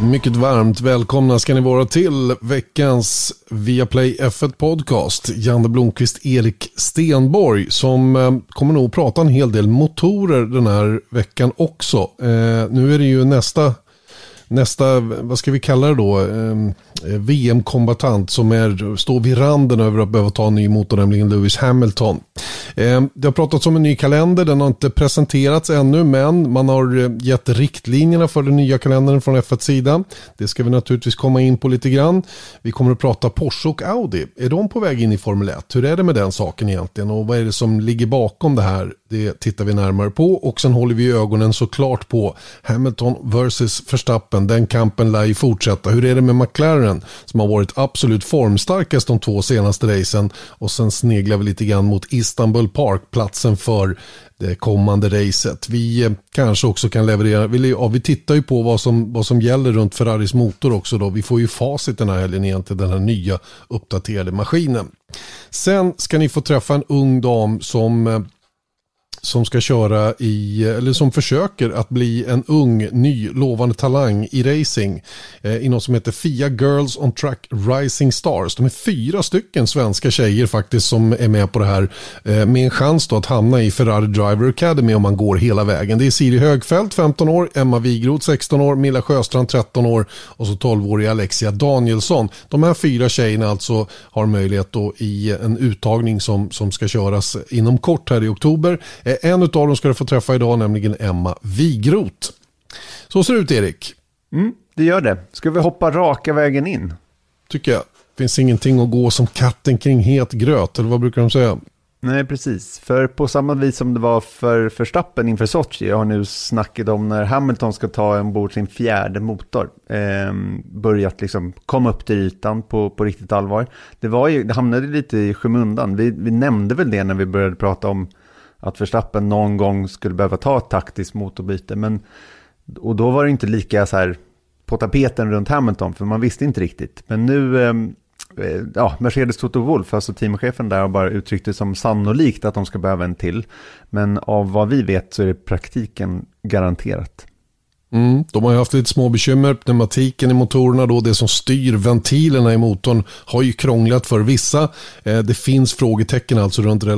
Mycket varmt välkomna ska ni vara till veckans Viaplay F1 podcast. Janne Blomqvist, Erik Stenborg som kommer nog prata en hel del motorer den här veckan också. Nu är det ju nästa, vad ska vi kalla det då, VM-kombatant som står vid randen över att behöva ta en ny motor, nämligen Lewis Hamilton. Det har pratats om en ny kalender, den har inte presenterats ännu, men man har gett riktlinjerna för den nya kalendern från F1-sidan. Det ska vi naturligtvis komma in på lite grann. Vi kommer att prata Porsche och Audi. Är de på väg in i Formel 1? Hur är det med den saken egentligen? Och vad är det som ligger bakom det här? Det tittar vi närmare på. Och sen håller vi ögonen såklart på Hamilton versus Verstappen. Den kampen lär ju fortsätta. Hur är det med McLaren som har varit absolut formstarkast de 2 senaste racen? Och sen sneglar vi lite grann mot Istanbul Park, platsen för det kommande racet. Vi kanske också kan leverera, vi tittar ju på vad som gäller runt Ferraris motor också då. Vi får ju facit den här helgen igen till den här nya uppdaterade maskinen. Sen ska ni få träffa en ung dam som ska köra eller som försöker att bli en ung, ny, lovande talang i racing i något som heter FIA Girls on Track Rising Stars. De är 4 stycken svenska tjejer faktiskt som är med på det här med en chans då att hamna i Ferrari Driver Academy om man går hela vägen. Det är Siri Högfeldt, 15 år, Emma Wigroth, 16 år, Milla Sjöstrand, 13 år och så 12-åriga Alexia Danielsson. De här 4 tjejerna alltså har möjlighet då i en uttagning som ska köras inom kort här i oktober. En av dem ska du få träffa idag, nämligen Emma Wigroth. Så ser det ut, Erik. Det gör det. Ska vi hoppa raka vägen in? Tycker jag. Finns ingenting att gå som katten kring het gröt, eller vad brukar de säga? Nej, precis. För på samma vis som det var för Verstappen inför Sochi, jag har nu snackat om när Hamilton ska ta ombord sin 4:e motor. Börjat liksom komma upp till ytan på riktigt allvar. Det hamnade lite i skymundan. Vi nämnde väl det när vi började prata om att Verstappen någon gång skulle behöva ta ett taktiskt motorbyte. Och då var det inte lika så här på tapeten runt Hamilton, för man visste inte riktigt. Men nu, Mercedes Toto Wolff, alltså teamchefen där, har bara uttryckt det som sannolikt att de ska behöva en till. Men av vad vi vet så är det praktiken garanterat. De har ju haft lite små bekymmer. Pneumatiken i motorerna då, det som styr ventilerna i motorn, har ju krånglat för vissa. Det finns frågetecken alltså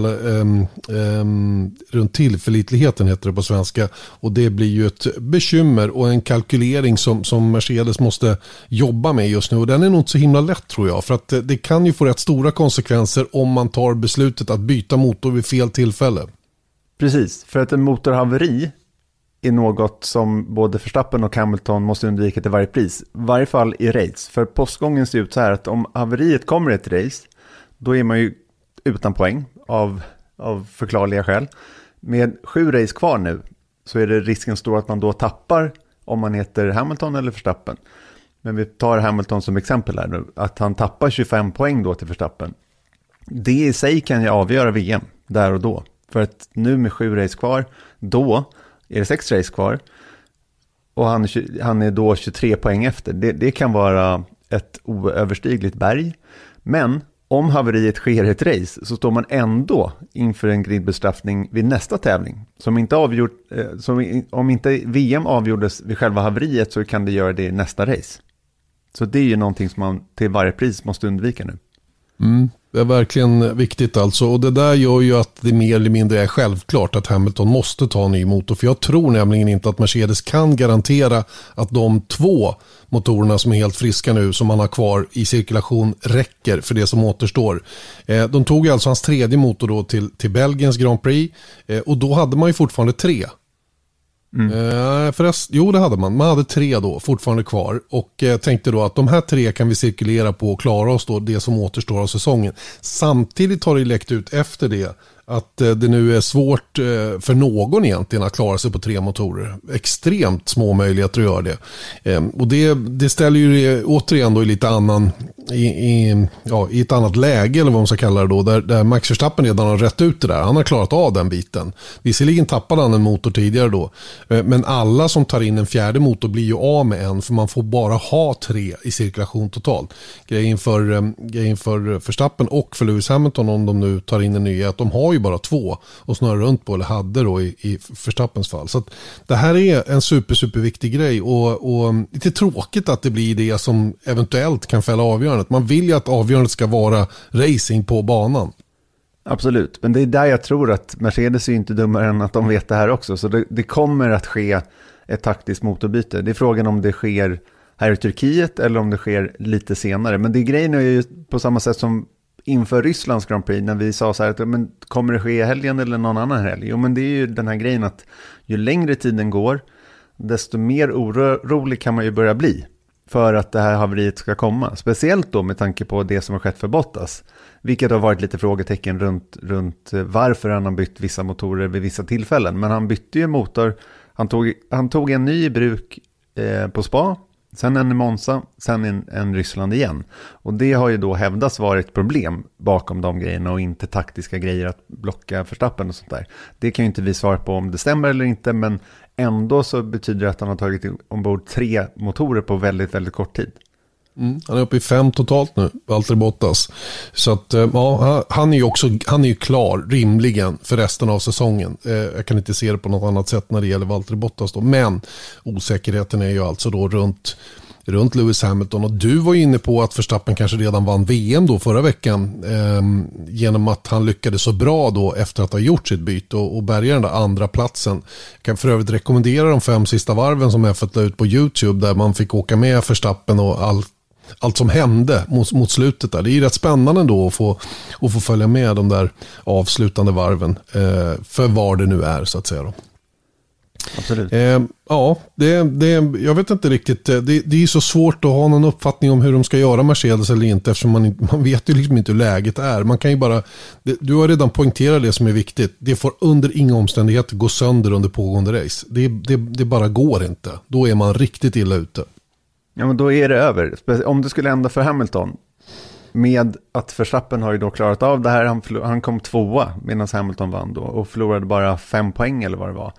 runt tillförlitligheten, heter det på svenska. Och det blir ju ett bekymmer och en kalkylering som Mercedes måste jobba med just nu. Och den är nog inte så himla lätt, tror jag. För att det kan ju få rätt stora konsekvenser om man tar beslutet att byta motor vid fel tillfälle. Precis, för att en motorhaveri är något som både Verstappen och Hamilton måste undvika till varje pris. I varje fall i race. För postgången ser ut så här att om haveriet kommer i ett race, då är man ju utan poäng av förklarliga skäl. Med 7 race kvar nu så är det risken stor att man då tappar om man heter Hamilton eller Verstappen. Men vi tar Hamilton som exempel här nu. Att han tappar 25 poäng då till Verstappen. Det i sig kan ju avgöra VM där och då. För att nu med 7 race kvar, då är det 6 race kvar och han är då 23 poäng efter. Det kan vara ett oöverstigligt berg. Men om haveriet sker i ett race så står man ändå inför en gridbestraffning vid nästa tävling. Om inte VM avgjordes vid själva haveriet så kan det göra det i nästa race. Så det är ju någonting som man till varje pris måste undvika nu. Det är verkligen viktigt alltså, och det där gör ju att det mer eller mindre är självklart att Hamilton måste ta en ny motor, för jag tror nämligen inte att Mercedes kan garantera att de 2 motorerna som är helt friska nu som man har kvar i cirkulation räcker för det som återstår. De tog alltså hans 3:e motor då till Belgiens Grand Prix och då hade man ju fortfarande 3. Jo, det hade man. Man hade 3 då fortfarande kvar och tänkte då att de här 3 kan vi cirkulera på och klara oss då det som återstår av säsongen. Samtidigt har det läckt ut efter det att det nu är svårt för någon egentligen att klara sig på 3 motorer. Extremt små möjligheter att göra det. Och det ställer ju återigen då i lite annan i ett annat läge eller vad man ska kalla det då, där Max Verstappen redan har rätt ut det där. Han har klarat av den biten. Visserligen tappade han en motor tidigare då, men alla som tar in en fjärde motor blir ju av med en, för man får bara ha 3 i cirkulation totalt. Grejen för Verstappen och för Lewis Hamilton, om de nu tar in en ny, är att de har ju bara 2 och snurrar runt på, eller hade då i Verstappens fall. Så att det här är en superviktig grej, och lite tråkigt att det blir det som eventuellt kan fälla avgörandet. Man vill ju att avgörandet ska vara racing på banan. Absolut, men det är där jag tror att Mercedes är inte dummare än att de vet det här också. Så det kommer att ske ett taktiskt motorbyte. Det är frågan om det sker här i Turkiet eller om det sker lite senare. Men det grejen är ju på samma sätt som inför Rysslands Grand Prix, när vi sa så här att men kommer det ske i helgen eller någon annan helg? Jo, men det är ju den här grejen att ju längre tiden går, desto mer orolig kan man ju börja bli för att det här haveriet ska komma. Speciellt då med tanke på det som har skett för Bottas. Vilket har varit lite frågetecken runt varför han har bytt vissa motorer vid vissa tillfällen. Men han bytte ju motor. Han tog en ny i bruk på Spa. Sen en i Monza. Sen en Ryssland igen. Och det har ju då hävdats varit ett problem bakom de grejerna. Och inte taktiska grejer att blocka Verstappen och sånt där. Det kan ju inte vi svara på om det stämmer eller inte. Men ändå så betyder det att han har tagit ombord 3 motorer på väldigt, väldigt kort tid. Han är uppe i 5 totalt nu, Valtteri Bottas. Så att ja, han är ju klar rimligen för resten av säsongen. Jag kan inte se det på något annat sätt när det gäller Valtteri Bottas då. Men osäkerheten är ju alltså då runt Lewis Hamilton, och du var inne på att Verstappen kanske redan vann VM då förra veckan genom att han lyckades så bra då efter att ha gjort sitt byte och bärga den där andra platsen. Jag kan för övrigt rekommendera de 5 sista varven som F1 la ut på YouTube, där man fick åka med Verstappen och allt som hände mot slutet där. Det är ju rätt spännande då att få följa med de där avslutande varven för var det nu är, så att säga då. Absolut. Ja, jag vet inte riktigt. Det är så svårt att ha någon uppfattning om hur de ska göra Mercedes eller inte, eftersom man vet ju liksom inte hur läget är. Man kan ju bara, du har redan poängterat det som är viktigt. Det får under inga omständigheter gå sönder under pågående race. Det bara går inte. Då är man riktigt illa ute. Ja, men då är det över. Om det skulle ändra för Hamilton, med att Verstappen har ju då klarat av det här. Han kom 2:a medan Hamilton vann då och förlorade bara 5 poäng eller vad det var.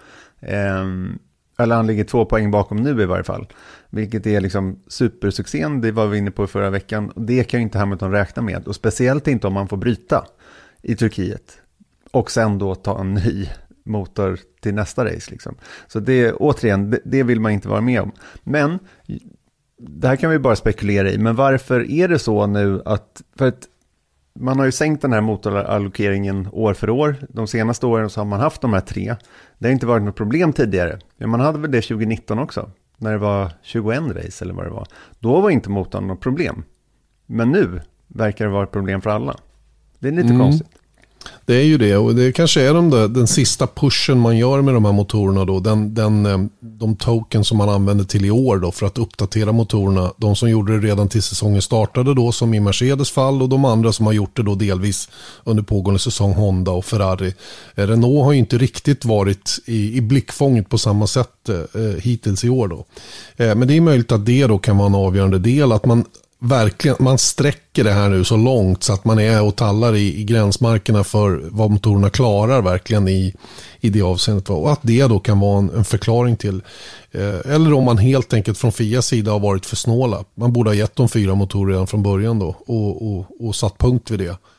Eller han ligger 2 poäng bakom nu i varje fall. Vilket är liksom supersuccén. Det var vi inne på förra veckan. Det kan ju inte Hamilton räkna med. Och speciellt inte om man får bryta i Turkiet. Och sen då ta en ny motor till nästa race liksom. Så det, återigen, det vill man inte vara med om. Men det här kan vi bara spekulera i. Men varför är det så nu att, för att man har ju sänkt den här motorallokeringen år för år. De senaste åren så har man haft de här 3. Det har inte varit något problem tidigare. Men man hade väl det 2019 också. När det var 21 race eller vad det var. Då var inte motorn något problem. Men nu verkar det vara ett problem för alla. Det är lite konstigt. Det är ju det, och det kanske är den sista pushen man gör med de här motorerna då, de token som man använder till i år då för att uppdatera motorerna, de som gjorde det redan till säsongen startade då, som i Mercedes fall, och de andra som har gjort det då delvis under pågående säsong, Honda och Ferrari. Renault har ju inte riktigt varit i blickfånget på samma sätt hittills i år då. Men det är möjligt att det då kan vara en avgörande del, att man sträcker det här nu så långt så att man är och tallar i gränsmarkerna för vad motorerna klarar verkligen i det avseendet, och att det då kan vara en förklaring till, eller om man helt enkelt från FIAs sida har varit för snåla. Man borde ha gett dem 4 motorer redan från början då och satt punkt vid det.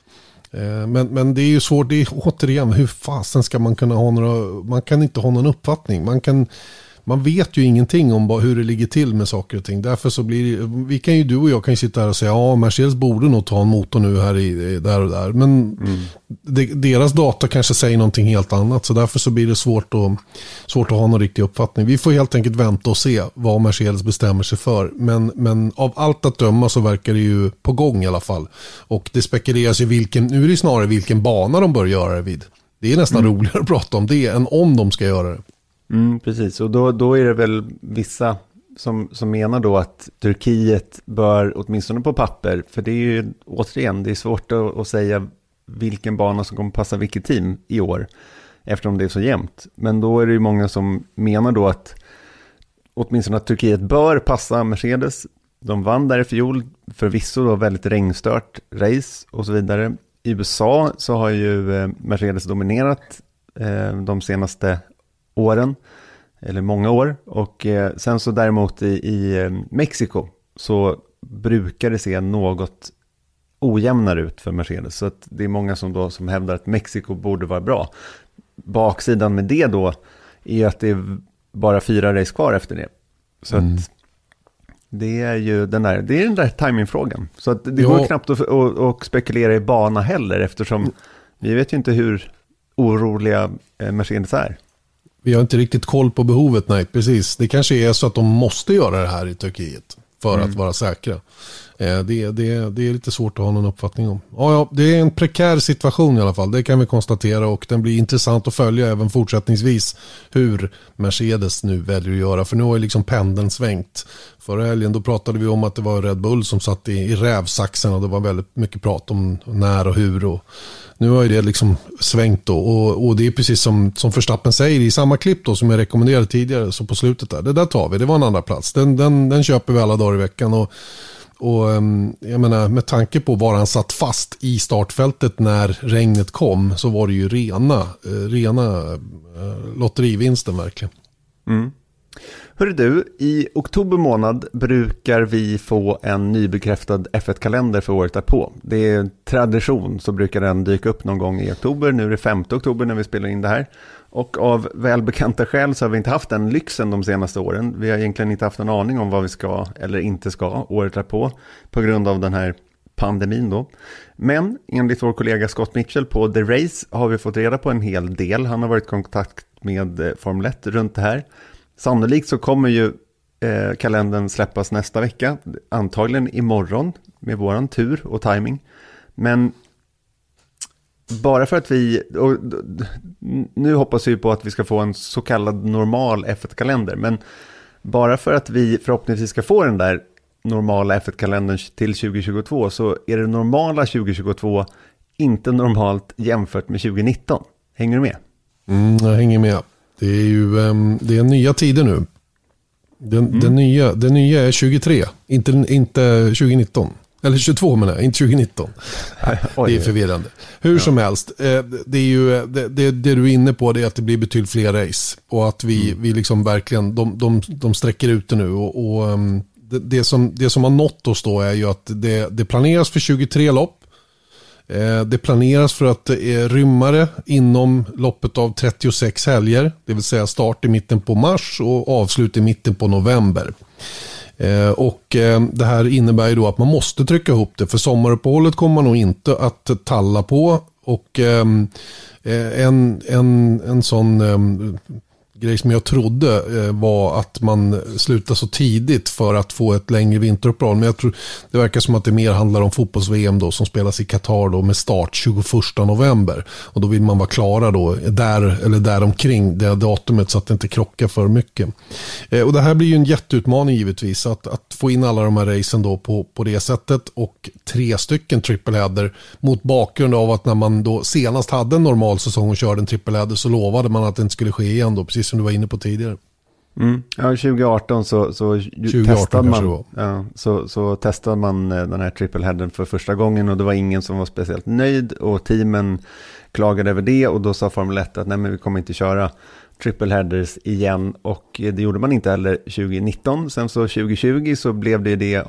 Men det är ju svårt, det är återigen, hur fasen ska man kunna ha man kan inte ha någon uppfattning, man vet ju ingenting om hur det ligger till med saker och ting. Därför så blir du och jag kan ju sitta här och säga, ja, Mercedes borde nog ta en motor nu här där och där. Men deras data kanske säger någonting helt annat. Så därför så blir det svårt att ha någon riktig uppfattning. Vi får helt enkelt vänta och se vad Mercedes bestämmer sig för. Men av allt att döma så verkar det ju på gång i alla fall. Och det spekuleras ju nu är det snarare vilken bana de bör göra det vid. Det är nästan roligare att prata om det än om de ska göra det. Precis, och då är det väl vissa som menar då att Turkiet bör, åtminstone på papper, för det är ju återigen, det är svårt att säga vilken bana som kommer passa vilket team i år, eftersom det är så jämnt. Men då är det ju många som menar då att åtminstone att Turkiet bör passa Mercedes, De vann där i fjol, förvisso då väldigt regnstört race och så vidare. I USA så har ju Mercedes dominerat de senaste åren, eller många år. Och sen så däremot i Mexiko så brukar det se något ojämnare ut för Mercedes. Så att det är många som hävdar att Mexiko borde vara bra. Baksidan med det då är att det är bara 4 race kvar efter det. Så att det är ju den där timingfrågan. Så att det går knappt att spekulera i bana heller, eftersom vi vet ju inte hur oroliga Mercedes är. Vi har inte riktigt koll på behovet, nej, precis. Det kanske är så att de måste göra det här i Turkiet för att vara säkra. Det är lite svårt att ha någon uppfattning om. Ja, det är en prekär situation i alla fall. Det kan vi konstatera, och den blir intressant att följa även fortsättningsvis hur Mercedes nu väljer att göra. För nu har ju liksom pendeln svängt. Förra helgen då pratade vi om att det var Red Bull som satt i rävsaxen, och det var väldigt mycket prat om när och hur. Och nu har ju det liksom svängt då, och det är precis som Verstappen säger i samma klipp då som jag rekommenderade tidigare, så på slutet där, det där tar vi, det var en andra plats. Den köper vi alla dagar i veckan, och jag menar, med tanke på var han satt fast i startfältet när regnet kom, så var det ju rena lotterivinsten verkligen. Hörru du, i oktober månad brukar vi få en nybekräftad F1-kalender för året därpå. Det är en tradition, så brukar den dyka upp någon gång i oktober. Nu är det 5 oktober när vi spelar in det här. Och av välbekanta skäl så har vi inte haft den lyxen de senaste åren. Vi har egentligen inte haft en aning om vad vi ska eller inte ska året därpå, på grund av den här pandemin då. Men enligt vår kollega Scott Mitchell på The Race har vi fått reda på en hel del. Han har varit i kontakt med Formel 1 runt det här. Sannolikt så kommer ju kalendern släppas nästa vecka, antagligen imorgon med våran tur och timing. Men bara för att nu hoppas vi på att vi ska få en så kallad normal F1-kalender, men bara för att vi förhoppningsvis ska få den där normala F1-kalendern till 2022, så är det normala 2022 inte normalt jämfört med 2019. Hänger du med? Jag hänger med. Det är ju det är nya tider nu. Det nya är 23, inte 2019. Eller 22 menar jag, inte 2019. Det är förvirrande. Hur som helst, det är ju det du är inne på, det är att det blir betydligt fler race. Och att vi liksom verkligen, de sträcker ut det nu. Och det som har nått oss då är ju att det planeras för 23 lopp. Det planeras för att rymma det inom loppet av 36 helger. Det vill säga start i mitten på mars och avslut i mitten på november. Och det här innebär ju då att man måste trycka ihop det, för sommaruppehållet kommer man nog inte att talla på. Och en sån grej som jag trodde var att man slutar så tidigt för att få ett längre vinteruppehåll. Men jag tror det verkar som att det mer handlar om fotbolls-VM då, som spelas i Qatar då med start 21 november. Och då vill man vara klara då där omkring det datumet, så att det inte krockar för mycket. Och det här blir ju en jätteutmaning givetvis, att få in alla de här racen då på det sättet, och 3 stycken triple-header, mot bakgrund av att när man då senast hade en normal säsong och körde en triple-header, så lovade man att det inte skulle ske igen då, precis som du var inne på tidigare. Ja, 2018 så testade man den här triple-headern för första gången, och det var ingen som var speciellt nöjd, och teamen klagade över det, och då sa Formel 1 att nej, men vi kommer inte köra triple-headers igen, och det gjorde man inte heller 2019. Sen så 2020 så blev det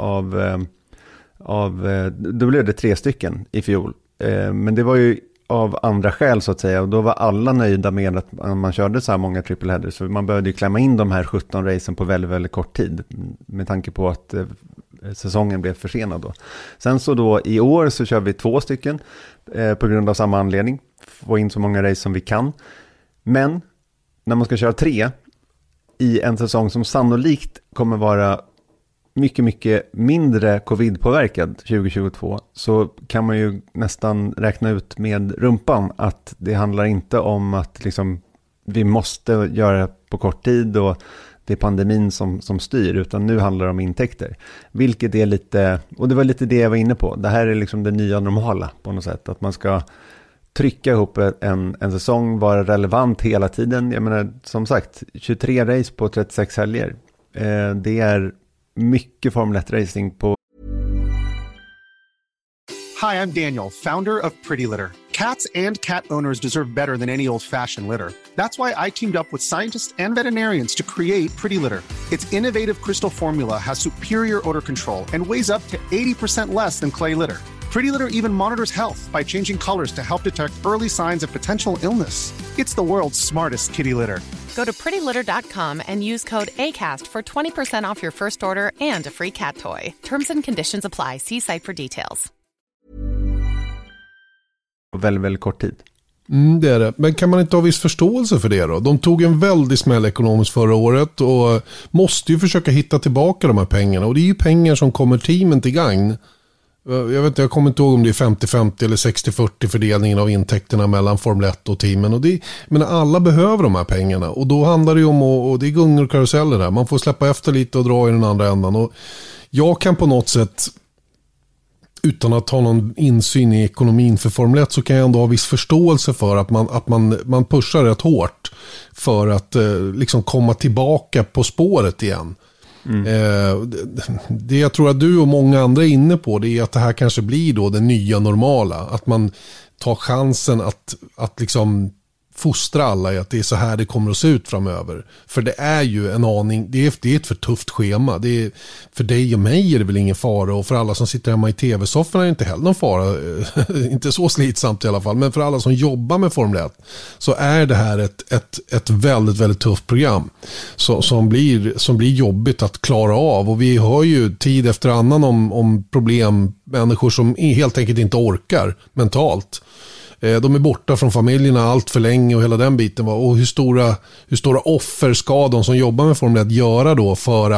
då blev det 3 stycken i fjol. Men det var ju av andra skäl så att säga, och då var alla nöjda med att man körde så här många triple headers, för man började ju klämma in de här 17 racen på väldigt, väldigt kort tid, med tanke på att säsongen blev försenad då. Sen så då i år så kör vi 2 stycken på grund av samma anledning, få in så många race som vi kan. Men när man ska köra 3 i en säsong som sannolikt kommer vara mycket, mycket mindre covid-påverkad 2022, så kan man ju nästan räkna ut med rumpan att det handlar inte om att liksom vi måste göra på kort tid och det är pandemin som styr, utan nu handlar det om intäkter. Vilket är lite, och det var lite det jag var inne på, det här är liksom det nya normala på något sätt, att man ska trycka ihop en säsong, vara relevant hela tiden. Jag menar, som sagt, 23 race på 36 helger, det är mycket Formel 1-racing på. Hi, I'm Daniel, founder of Pretty Litter. Cats and cat owners deserve better than any old-fashioned litter. That's why I teamed up with scientists and veterinarians to create Pretty Litter. Its innovative crystal formula has superior odor control and weighs up to 80% less than clay litter. Pretty Litter even monitors health by changing colors to help detect early signs of potential illness. It's the world's smartest kitty litter. Go to prettylitter.com and use code ACAST for 20% off your first order and a free cat toy. Terms and conditions apply. See site for details. Väldigt, väldigt kort tid. Det är det. Men kan man inte ha viss förståelse för det då? De tog en väldigt smäll ekonomiskt förra året och måste ju försöka hitta tillbaka de här pengarna. Och det är ju pengar som kommer teamen till gagn. Jag kommer inte ihåg om det är 50-50 eller 60-40 fördelningen av intäkterna mellan Formel 1 och teamen. Och men alla behöver de här pengarna. Och då handlar det ju om, och det är gungor och karuseller där. Man får släppa efter lite och dra i den andra ändan. Och jag kan på något sätt, utan att ha någon insyn i ekonomin för Formel 1, så kan jag ändå ha viss förståelse för att man pushar rätt hårt för att liksom komma tillbaka på spåret igen. Det jag tror att du och många andra är inne på, det är att det här kanske blir då det nya normala. Att man tar chansen att liksom fostra alla i att det är så här det kommer att se ut framöver. För det är ju en aning, det är ett för tufft schema. Det är, för dig och mig är det väl ingen fara, och för alla som sitter hemma i tv-soffan är det inte heller någon fara. Inte så slitsamt i alla fall, men för alla som jobbar med Formel 1 så är det här ett väldigt, väldigt tufft program som blir jobbigt att klara av. Och vi hör ju tid efter annan om problem, människor som helt enkelt inte orkar mentalt. De är borta från familjerna allt för länge och hela den biten. Och hur stora offer ska de som jobbar med Formel 1 göra då för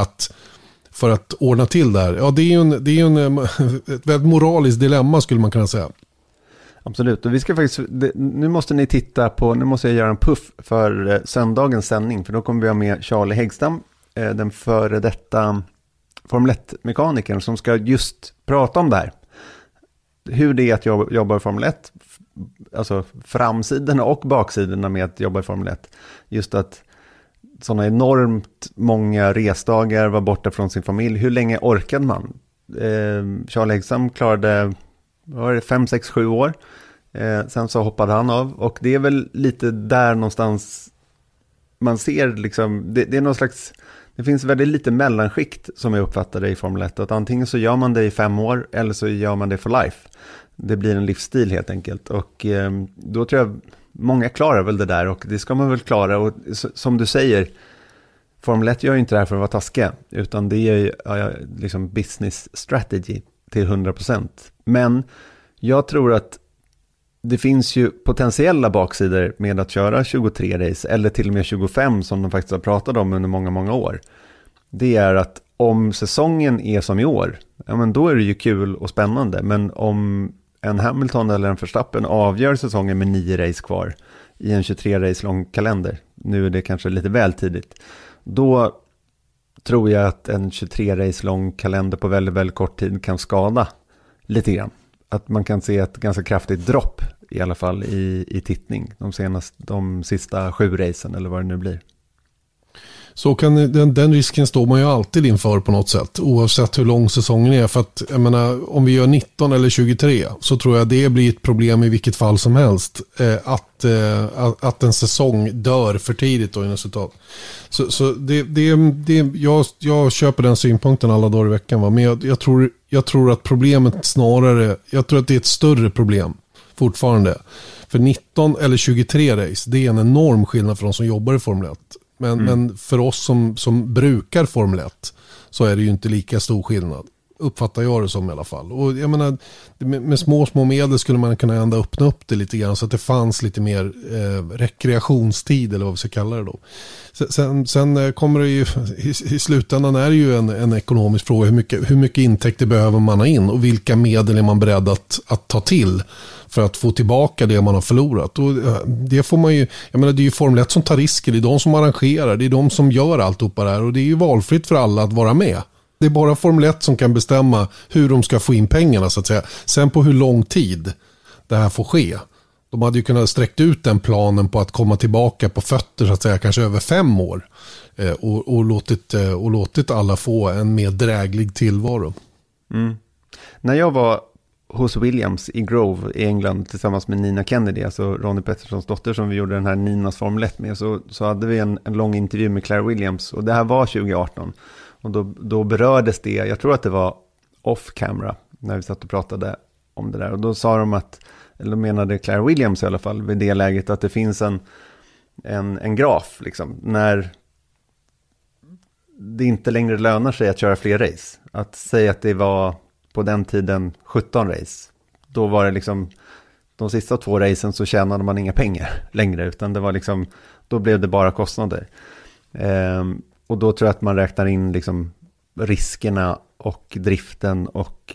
att ordna till där? Ja, det är ju ett väldigt moraliskt dilemma, skulle man kunna säga. Absolut, och vi ska faktiskt, nu måste ni titta på, nu måste jag göra en puff för söndagens sändning, för då kommer vi ha med Charlie Häggstam, den före detta Formel 1-mekanikern, som ska just prata om det här. Hur det är att jobba i Formel 1, alltså framsidorna och baksidorna med att jobba i Formel 1. Just att sådana enormt många resdagar, var borta från sin familj. Hur länge orkade man? Charlie Häggstam klarade 5, 6, 7 år. Sen så hoppade han av. Och det är väl lite där någonstans man ser liksom, det är någon slags, det finns väldigt lite mellanskikt som jag uppfattar det i Formel 1. Att antingen så gör man det i 5 år eller så gör man det for life. Det blir en livsstil helt enkelt. Och då tror jag många klarar väl det där, och det ska man väl klara. Och som du säger, Formel 1 gör ju inte det här för att vara taskiga, utan det är ju liksom business strategy till 100%. Men jag tror att det finns ju potentiella baksidor med att köra 23 race eller till och med 25 som de faktiskt har pratat om under många, många år. Det är att om säsongen är som i år, ja, men då är det ju kul och spännande. Men om en Hamilton eller en Verstappen avgör säsongen med 9 race kvar i en 23 race lång kalender, nu är det kanske lite väl tidigt, då tror jag att en 23 race lång kalender på väldigt, väldigt kort tid kan skada lite grann. Att man kan se ett ganska kraftigt dropp i alla fall i tittning de sista 7 racen eller vad det nu blir. Så kan den risken står man ju alltid inför på något sätt, oavsett hur lång säsongen är. För att jag menar, om vi gör 19 eller 23 så tror jag det blir ett problem i vilket fall som helst, att en säsong dör för tidigt då i resultat. Så jag köper den synpunkten alla dagar i veckan, va? Men jag tror att problemet snarare, jag tror att det är ett större problem fortfarande. För 19 eller 23 race, det är en enorm skillnad för de som jobbar i Formel 1. Men för oss som brukar Formel 1 så är det ju inte lika stor skillnad. Uppfattar jag det som i alla fall. Och jag menar, med små medel skulle man kunna ändå öppna upp det lite grann så att det fanns lite mer rekreationstid eller vad vi ska kalla det då. Sen kommer det ju, i slutändan är det ju en ekonomisk fråga. Hur mycket intäkter behöver man ha in och vilka medel är man beredd att ta till för att få tillbaka det man har förlorat. Och det får man ju, jag menar, det är ju Formel 1 som tar risker, det är de som arrangerar, det är de som gör alltihopa där, och det är ju valfritt för alla att vara med. Det är bara Formel 1 som kan bestämma hur de ska få in pengarna så att säga. Sen på hur lång tid det här får ske, De hade ju kunnat sträckt ut den planen på att komma tillbaka på fötter så att säga, kanske över 5 år. Och låtit alla få en mer dräglig tillvaro. När jag var hos Williams i Grove i England tillsammans med Nina Kennedy, alltså Ronnie Petersons dotter som vi gjorde den här Ninas Formel 1 med, så hade vi en lång intervju med Claire Williams, och det här var 2018. Och då berördes det, jag tror att det var off camera när vi satt och pratade om det där. Och då sa de eller menade Claire Williams i alla fall vid det läget, att det finns en graf liksom, när det inte längre lönar sig att köra fler race. Att säga att det var på den tiden 17 race. Då var det liksom de sista 2 racen så tjänade man inga pengar längre, utan det var liksom, då blev det bara kostnader. Och då tror jag att man räknar in liksom riskerna och driften och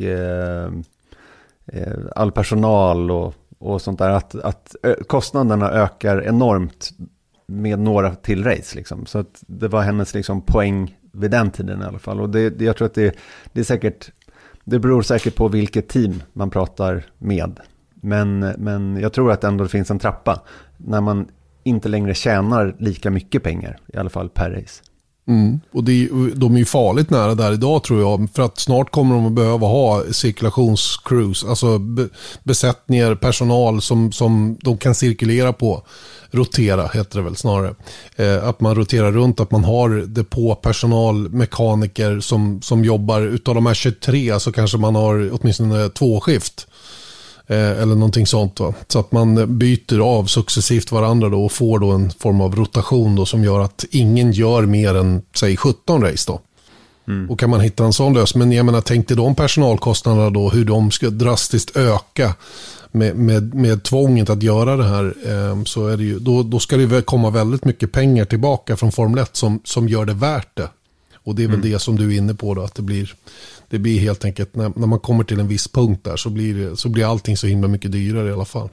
all personal och sånt där, att kostnaderna ökar enormt med några till race liksom. Så att det var hennes liksom poäng vid den tiden i alla fall. Och jag tror att det är säkert, det beror säkert på vilket team man pratar med. Men jag tror att ändå det finns en trappa när man inte längre tjänar lika mycket pengar, i alla fall per race. Och de är ju farligt nära där idag, tror jag, för att snart kommer de att behöva ha cirkulationscrews, alltså besättningar, personal som de kan cirkulera på, rotera heter det väl snarare, att man roterar runt, att man har depåpersonal, mekaniker som jobbar, utav de här 23 så kanske man har åtminstone 2 skift. Eller någonting sånt, va? Så att man byter av successivt varandra då och får då en form av rotation då som gör att ingen gör mer än, säg 17 race då. Och kan man hitta en sån lösning, men jag menar, tänk dig de personalkostnaderna då, hur de ska drastiskt öka med tvånget att göra det här, så är det ju, då ska det väl komma väldigt mycket pengar tillbaka från Formel 1 som gör det värt det. Och det är väl det som du är inne på då, att det blir helt enkelt, när man kommer till en viss punkt där så blir allting så himla mycket dyrare i alla fall.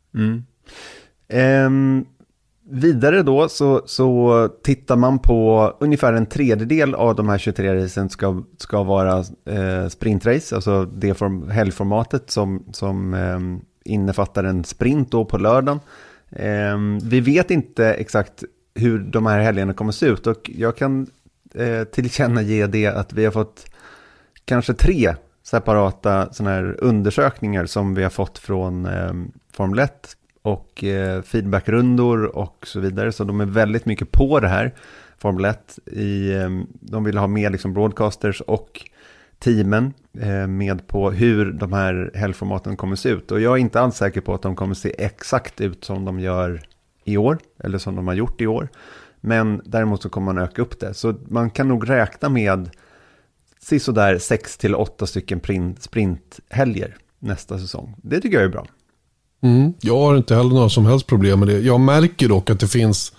Vidare då så tittar man på ungefär en tredjedel av de här 23 racen ska vara sprintrace, alltså det helgformatet som innefattar en sprint då på lördagen. Vi vet inte exakt hur de här helgerna kommer se ut, och jag kan tillkännage det att vi har fått kanske 3 separata såna här undersökningar som vi har fått från Formel 1 och feedbackrundor och så vidare. Så de är väldigt mycket på det här, Formel 1. De vill ha med liksom broadcasters och teamen med på hur de här helgformaten kommer se ut. Och jag är inte alls säker på att de kommer se exakt ut som de gör i år, eller som de har gjort i år. Men däremot så kommer man öka upp det. Så man kan nog räkna med sådär 6-8 stycken sprinthelger nästa säsong. Det tycker jag är bra. Jag har inte heller några som helst problem med det. Jag märker dock att det finns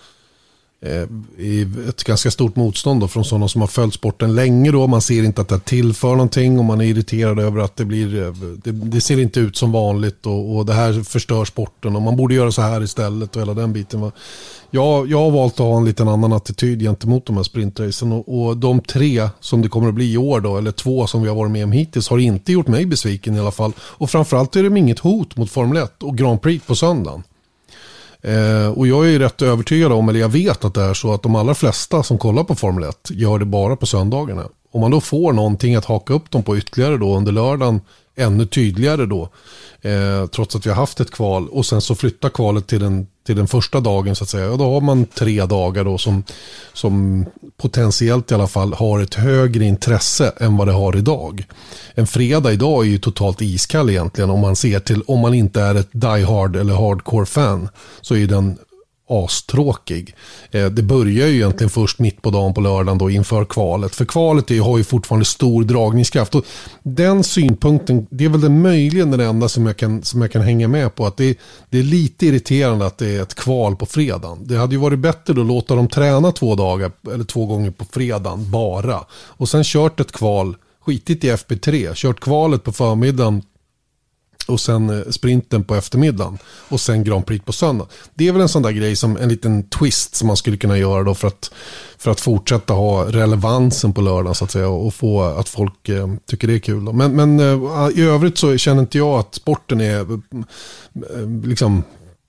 ett ganska stort motstånd då från sådana som har följt sporten länge då. Man ser inte att det tillför någonting och man är irriterad över att det ser inte ut som vanligt och det här förstör sporten och man borde göra så här istället och hela den biten. Jag har valt att ha en liten annan attityd gentemot de här sprintracen och de 3 som det kommer att bli i år då, eller 2 som vi har varit med om hittills, har inte gjort mig besviken i alla fall. Och framförallt är det inget hot mot Formel 1 och Grand Prix på söndagen. Och jag är rätt övertygad om, eller jag vet att det är så att de allra flesta som kollar på Formel 1 gör det bara på söndagarna. Om man då får någonting att haka upp dem på ytterligare då under lördagen, ännu tydligare då, trots att vi har haft ett kval och sen så flyttar kvalet till den första dagen så att säga, och då har man 3 dagar då som potentiellt i alla fall har ett högre intresse än vad det har idag. En fredag idag är ju totalt iskall egentligen om man inte är ett die-hard eller hardcore-fan, så är den astråkig. Det börjar ju egentligen först mitt på dagen på lördagen då inför kvalet. För kvalet har ju fortfarande stor dragningskraft. Och den synpunkten, det är väl möjligen den enda som jag kan hänga med på. Att det är lite irriterande att det är ett kval på fredagen. Det hade ju varit bättre då att låta dem träna 2 dagar eller 2 gånger på fredagen bara. Och sen kört ett kval, skitit i FP3, kört kvalet på förmiddagen och sen sprinten på eftermiddagen och sen Grand Prix på söndag. Det är väl en sån där grej, som en liten twist som man skulle kunna göra då för att fortsätta ha relevansen på lördag så att säga, och få att folk tycker det är kul då. Men i övrigt så känner inte jag att sporten är liksom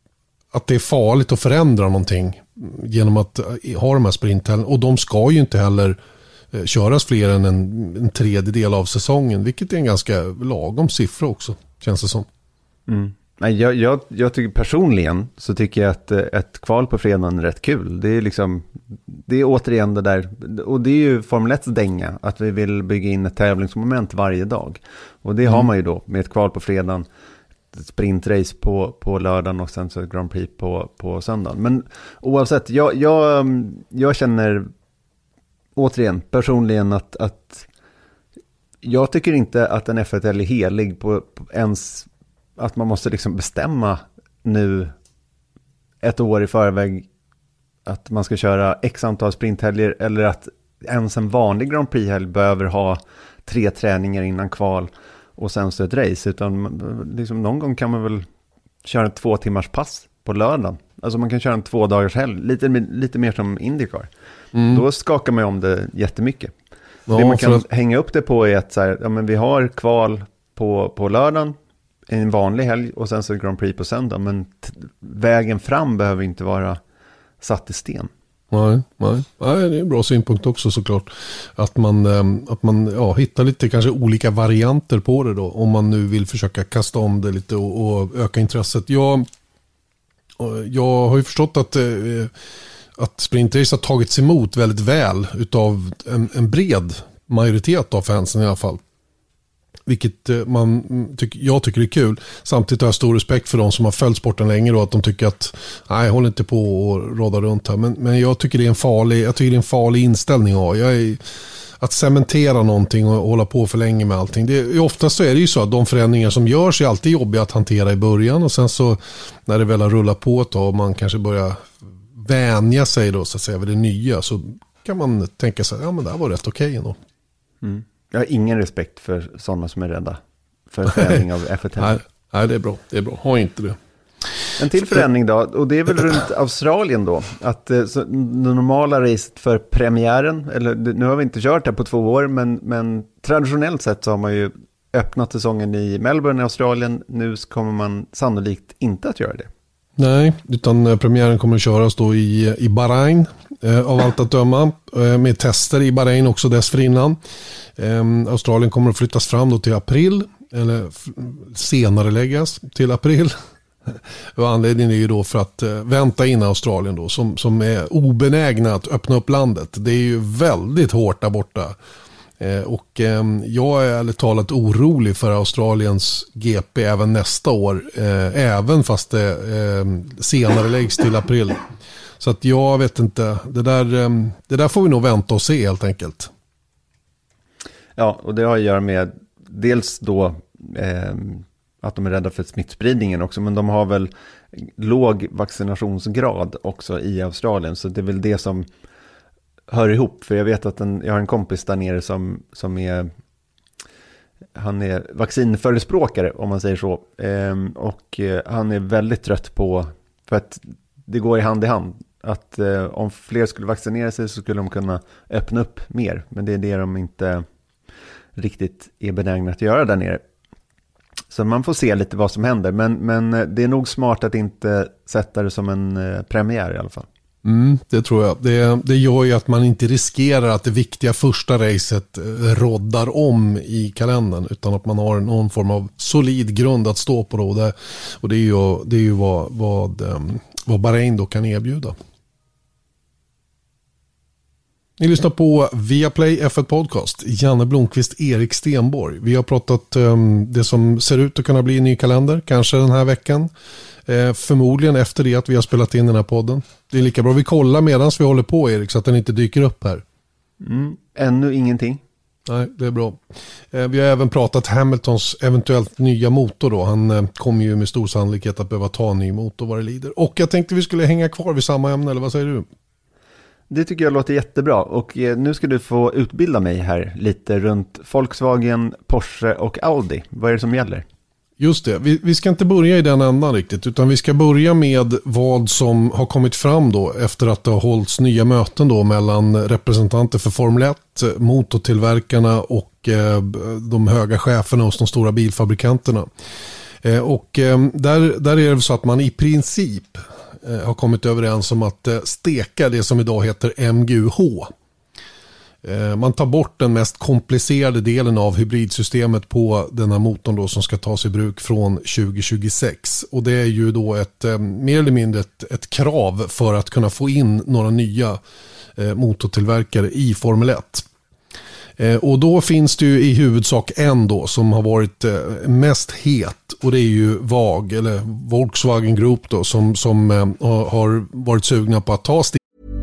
att det är farligt att förändra någonting genom att ha de här sprinten. Och de ska ju inte heller köras fler än en tredjedel av säsongen, vilket är en ganska lagom siffra också, känns det som. Nej, jag tycker personligen så tycker jag att ett kval på fredagen är rätt kul. Det är liksom, det är återigen det där, och det är ju Formel 1:s dänga, att vi vill bygga in ett tävlingsmoment varje dag. Och det har man ju då med ett kval på fredagen, ett sprintrace på lördagen och sen så ett Grand Prix på söndagen. Men oavsett, jag känner återigen personligen att jag tycker inte att en F1 är helig på ens att man måste liksom bestämma nu ett år i förväg att man ska köra x antal sprinthelger, eller att ens en vanlig Grand Prix-helg behöver ha 3 träningar innan kval och sen så ett race, utan liksom någon gång kan man väl köra 2 timmars pass på lördagen. Alltså man kan köra en 2 dagars helg, lite mer som IndyCar. Då skakar man om det jättemycket. Ja, det man kan hänga upp det på är att så här, ja, men vi har kval på lördagen, en vanlig helg och sen så Grand Prix på söndag, men vägen fram behöver inte vara satt i sten. Nej, det är en bra synpunkt också såklart. Att man hittar lite kanske olika varianter på det då, om man nu vill försöka kasta om det lite och öka intresset. Jag har ju förstått att sprintrace har tagits emot väldigt väl utav en bred majoritet av fansen i alla fall. Vilket jag tycker är kul. Samtidigt har jag stor respekt för de som har följt sporten länge då, att de tycker att nej, håll inte på och råda runt här. Men jag tycker det är en farlig inställning att cementera någonting och hålla på för länge med allting. Oftast så är det ju så att de förändringar som görs är alltid jobbiga att hantera i början, och sen så när det väl har rullat på ett tag och man kanske börjar vänja sig då så att säga vid det nya, så kan man tänka sig, ja men det här var rätt okej ändå. Jag har ingen respekt för sådana som är rädda för förändring av F1. Nej, det är bra. Ha inte det. En till förändring då, och det är väl runt Australien då, att det normala racet för premiären, eller nu har vi inte kört det på 2 år, men traditionellt sett så har man ju öppnat säsongen i Melbourne i Australien. Nu kommer man sannolikt inte att göra det. Nej, utan premiären kommer att köras då i Bahrain av allt att döma, med tester i Bahrain också dessförinnan. Australien kommer att flyttas fram då till april, eller senare läggas till april. Och anledningen är ju då för att vänta in Australien då, som är obenägna att öppna upp landet. Det är ju väldigt hårt där borta. Och jag är ärligt talat orolig för Australiens GP även nästa år, även fast det senare läggs till april. Så att jag vet inte, det där får vi nog vänta och se helt enkelt. Ja, och det har att göra med dels då att de är rädda för smittspridningen också, men de har väl låg vaccinationsgrad också i Australien, så det är väl det som hör ihop. För jag vet att jag har en kompis där nere som är, han är vaccinförespråkare om man säger så, och han är väldigt trött på, för att det går i hand att om fler skulle vaccinera sig så skulle de kunna öppna upp mer, men det är det de inte riktigt är benägna att göra där nere. Så man får se lite vad som händer, men det är nog smart att inte sätta det som en premiär i alla fall. Det tror jag. Det gör ju att man inte riskerar att det viktiga första racet roddar om i kalendern, utan att man har någon form av solid grund att stå på då. Och det är ju vad Bahrain då kan erbjuda. Ni lyssnar på Viaplay F1 Podcast. Janne Blomqvist, Erik Stenborg. Vi har pratat det som ser ut att kunna bli en ny kalender. Kanske den här veckan. Förmodligen efter det att vi har spelat in den här podden. Det är lika bra vi kollar medan vi håller på, Erik, så att den inte dyker upp här. Ännu ingenting. Nej, det är bra. Vi har även pratat Hamiltons eventuellt nya motor då. Han kommer ju med stor sannolikhet att behöva ta en ny motor vad det lider. Och jag tänkte vi skulle hänga kvar vid samma ämne, eller vad säger du? Det tycker jag låter jättebra, och nu ska du få utbilda mig här lite runt Volkswagen, Porsche och Audi. Vad är det som gäller? Just det, vi ska inte börja i den ändan riktigt, utan vi ska börja med vad som har kommit fram då efter att det har hållits nya möten då mellan representanter för Formel 1, motortillverkarna och de höga cheferna hos de stora bilfabrikanterna. Och där är det så att man i princip har kommit överens om att steka det som idag heter MGUH. Man tar bort den mest komplicerade delen av hybridsystemet på den här motorn då som ska tas i bruk från 2026. Och det är ju då mer eller mindre ett krav för att kunna få in några nya motortillverkare i Formel 1. Och då finns det ju i huvudsak en då som har varit mest het, och det är ju VAG eller Volkswagen Group då som har varit sugna på att ta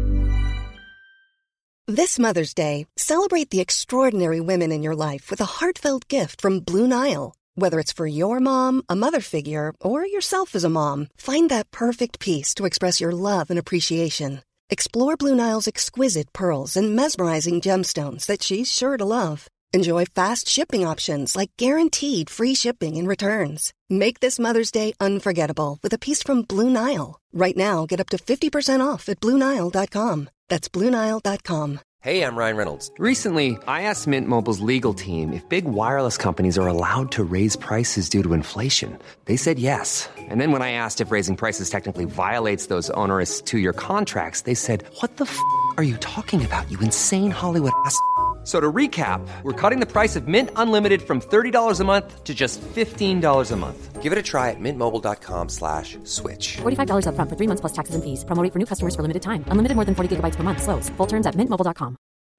This Mother's Day, celebrate the extraordinary women in your life with a heartfelt gift from Blue Nile. Whether it's for your mom, a mother figure, or yourself as a mom, find that perfect piece to express your love and appreciation. Explore Blue Nile's exquisite pearls and mesmerizing gemstones that she's sure to love. Enjoy fast shipping options like guaranteed free shipping and returns. Make this Mother's Day unforgettable with a piece from Blue Nile. Right now, get up to 50% off at BlueNile.com. That's BlueNile.com. Hey, I'm Ryan Reynolds. Recently, I asked Mint Mobile's legal team if big wireless companies are allowed to raise prices due to inflation. They said yes. And then when I asked if raising prices technically violates those onerous two-year contracts, they said, "What the f*** are you talking about, you insane Hollywood ass?" So to recap, we're cutting the price of Mint Unlimited from $30 a month to just $15 a month. Give it a try at mintmobile.com/switch. $45 up front for 3 months plus taxes and fees. Promo rate for new customers for limited time. Unlimited more than 40 gigabytes per month. Slows full terms at mintmobile.com.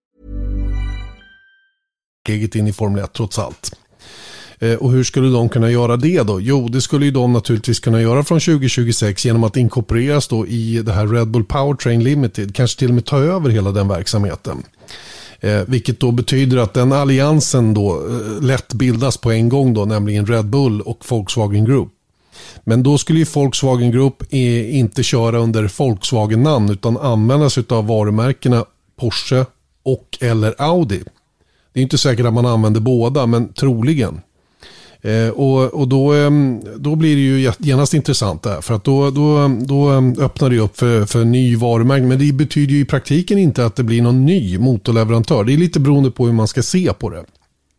Eget in i Formel 1 trots allt. Och hur skulle de kunna göra det då? Jo, det skulle ju de naturligtvis kunna göra från 2026 genom att inkorporeras då i det här Red Bull Powertrain Limited. Kanske till och med ta över hela den verksamheten. Vilket då betyder att den alliansen då lätt bildas på en gång då, nämligen Red Bull och Volkswagen Group. Men då skulle ju Volkswagen Group inte köra under Volkswagen-namn utan använda sig av varumärkena Porsche och eller Audi. Det är inte säkert att man använder båda, men troligen. Och då blir det ju genast intressant där, för att då öppnar det upp för ny varumärke, men det betyder ju i praktiken inte att det blir någon ny motorleverantör. Det är lite beroende på hur man ska se på det.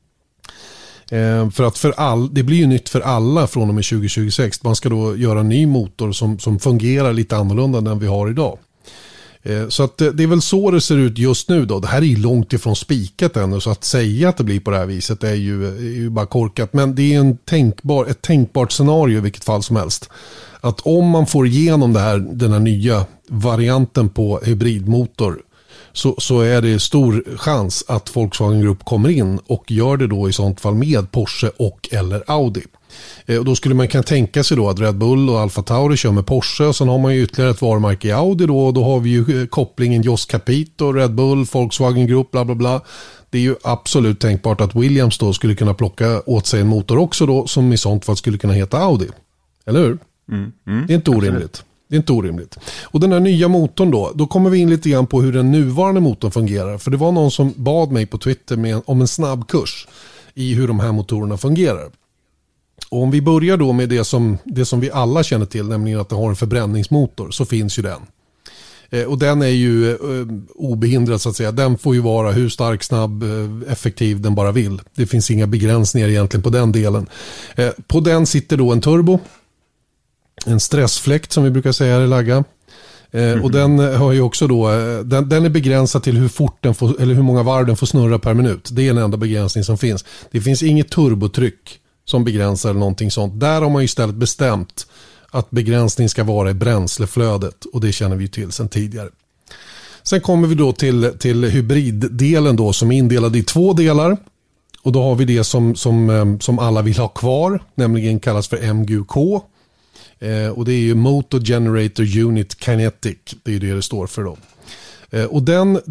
För att det blir ju nytt för alla från och med 2026. Man ska då göra en ny motor som fungerar lite annorlunda än den vi har idag. Så att det är väl så det ser ut just nu då. Det här är ju långt ifrån spikat ännu, så att säga att det blir på det här viset är ju bara korkat. Men det är ett tänkbart scenario i vilket fall som helst. Att om man får igenom den här nya varianten på hybridmotor så är det stor chans att Volkswagen Group kommer in och gör det då i sånt fall med Porsche och eller Audi. Och då skulle man kunna tänka sig då att Red Bull och Alfa Tauri kör med Porsche, och sen har man ju ytterligare ett varumärke i Audi då, och då har vi ju kopplingen Jos Capito, Red Bull, Volkswagen Group, bla bla bla. Det är ju absolut tänkbart att Williams då skulle kunna plocka åt sig en motor också då, som i sånt fall skulle kunna heta Audi. Eller hur? Det är inte orimligt. Det är inte orimligt. Och den här nya motorn då kommer vi in lite grann på hur den nuvarande motorn fungerar. För det var någon som bad mig på Twitter om en snabb kurs i hur de här motorerna fungerar. Och om vi börjar då med det som vi alla känner till, nämligen att den har en förbränningsmotor, så finns ju den. Och den är ju obehindrad så att säga. Den får ju vara hur stark, snabb, effektiv den bara vill. Det finns inga begränsningar egentligen på den delen. På den sitter då en turbo. En stressfläkt som vi brukar säga här i Lagga. Och den har ju också då, den är begränsad till hur fort den får, eller hur många varv den får snurra per minut. Det är den enda begränsning som finns. Det finns inget turbotryck som begränsar eller någonting sånt. Där har man ju istället bestämt att begränsning ska vara i bränsleflödet, och det känner vi till sedan tidigare. Sen kommer vi då till hybriddelen då, som är indelad i 2 delar. Och då har vi det som alla vill ha kvar, nämligen kallas för MGUK. Och det är ju Motor Generator Unit Kinetic, det är ju det står för då. Och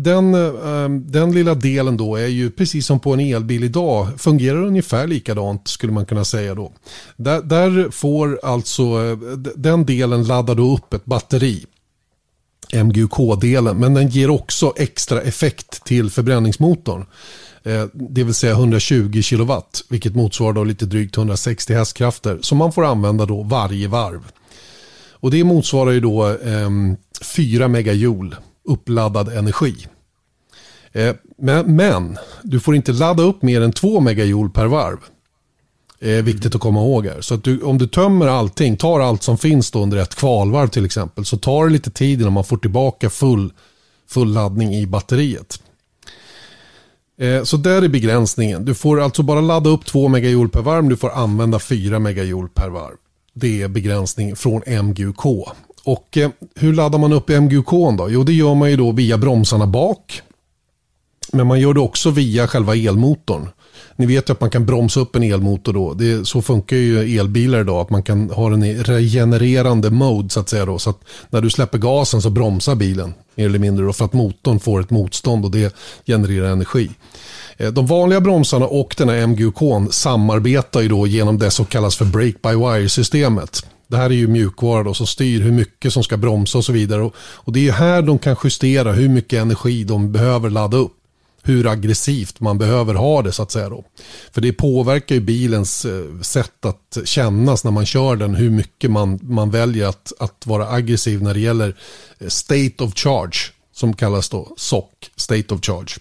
den lilla delen då är ju precis som på en elbil idag, fungerar ungefär likadant skulle man kunna säga då. Där får alltså den delen ladda då upp ett batteri, MGUK-delen, men den ger också extra effekt till förbränningsmotorn. Det vill säga 120 kilowatt, vilket motsvarar då lite drygt 160 hästkrafter, som man får använda då varje varv. Och det motsvarar ju då 4 megajoule uppladdad energi. Men du får inte ladda upp mer än 2 megajoule per varv. är viktigt att komma ihåg här. Så att om du tömmer allting, tar allt som finns då under ett kvalvarv till exempel, så tar det lite tid innan man får tillbaka full laddning i batteriet. Så där är begränsningen. Du får alltså bara ladda upp 2 megajoule per varv, du får använda 4 megajoule per varv. Det är begränsning från MGUK. Och hur laddar man upp MGUK då? Jo, det gör man ju då via bromsarna bak. Men man gör det också via själva elmotorn. Ni vet ju att man kan bromsa upp en elmotor då. Så funkar ju elbilar idag, att man kan ha en regenererande mode så att säga då. Så att när du släpper gasen så bromsar bilen mer eller mindre då, för att motorn får ett motstånd och det genererar energi. De vanliga bromsarna och den här MGUK samarbetar ju då genom det som kallas för brake-by-wire-systemet. Det här är ju mjukvara då som styr hur mycket som ska bromsa och så vidare. Och det är ju här de kan justera hur mycket energi de behöver ladda upp. Hur aggressivt man behöver ha det så att säga då. För det påverkar ju bilens sätt att kännas när man kör den. Hur mycket man väljer att vara aggressiv när det gäller state of charge. Som kallas då SOC, state of charge.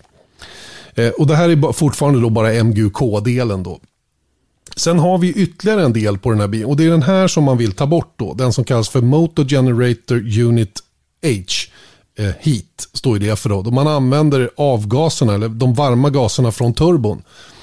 Och det här är fortfarande då bara MGUK-delen då. Sen har vi ytterligare en del på den här bilen. Och det är den här som man vill ta bort då. Den som kallas för Motor Generator Unit H. Heat står det för då. Man använder avgaserna eller de varma gaserna från turbon.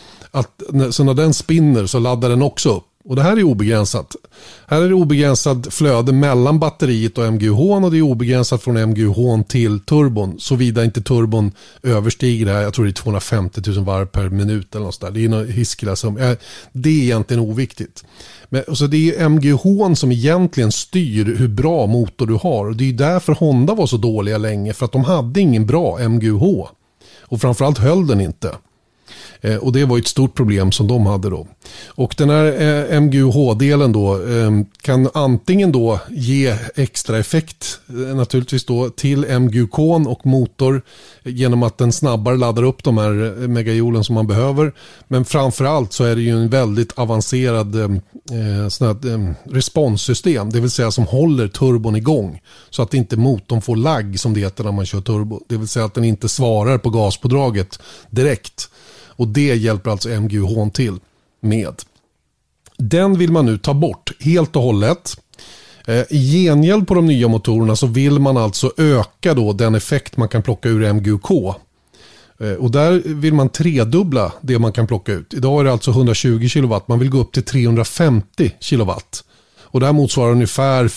Så när den spinner så laddar den också upp. Och det här är obegränsat. Här är det obegränsat flöde mellan batteriet och MGUH och det är obegränsat från MGUH till turbon. Såvida inte turbon överstiger det här. Jag tror det är 250 000 varv per minut eller något där. Det är något hiskela som det är egentligen oviktigt. Men, så det är MGUH som egentligen styr hur bra motor du har. Och det är därför Honda var så dåliga länge. För att de hade ingen bra MGUH. Och framförallt höll den inte. Och det var ett stort problem som de hade då. Och den här MGUH-delen då kan antingen då ge extra effekt naturligtvis då till MGUK och motor genom att den snabbare laddar upp de här megajoulen som man behöver. Men framförallt så är det ju en väldigt avancerad responssystem, det vill säga som håller turbon igång så att inte motorn får lagg som det heter när man kör turbo. Det vill säga att den inte svarar på gaspådraget direkt. Och det hjälper alltså MGUH till med. Den vill man nu ta bort helt och hållet. I gengäld på de nya motorerna så vill man alltså öka då den effekt man kan plocka ur MGUK. Och där vill man tredubbla det man kan plocka ut. Idag är det alltså 120 kW. Man vill gå upp till 350 kW. Och det här motsvarar ungefär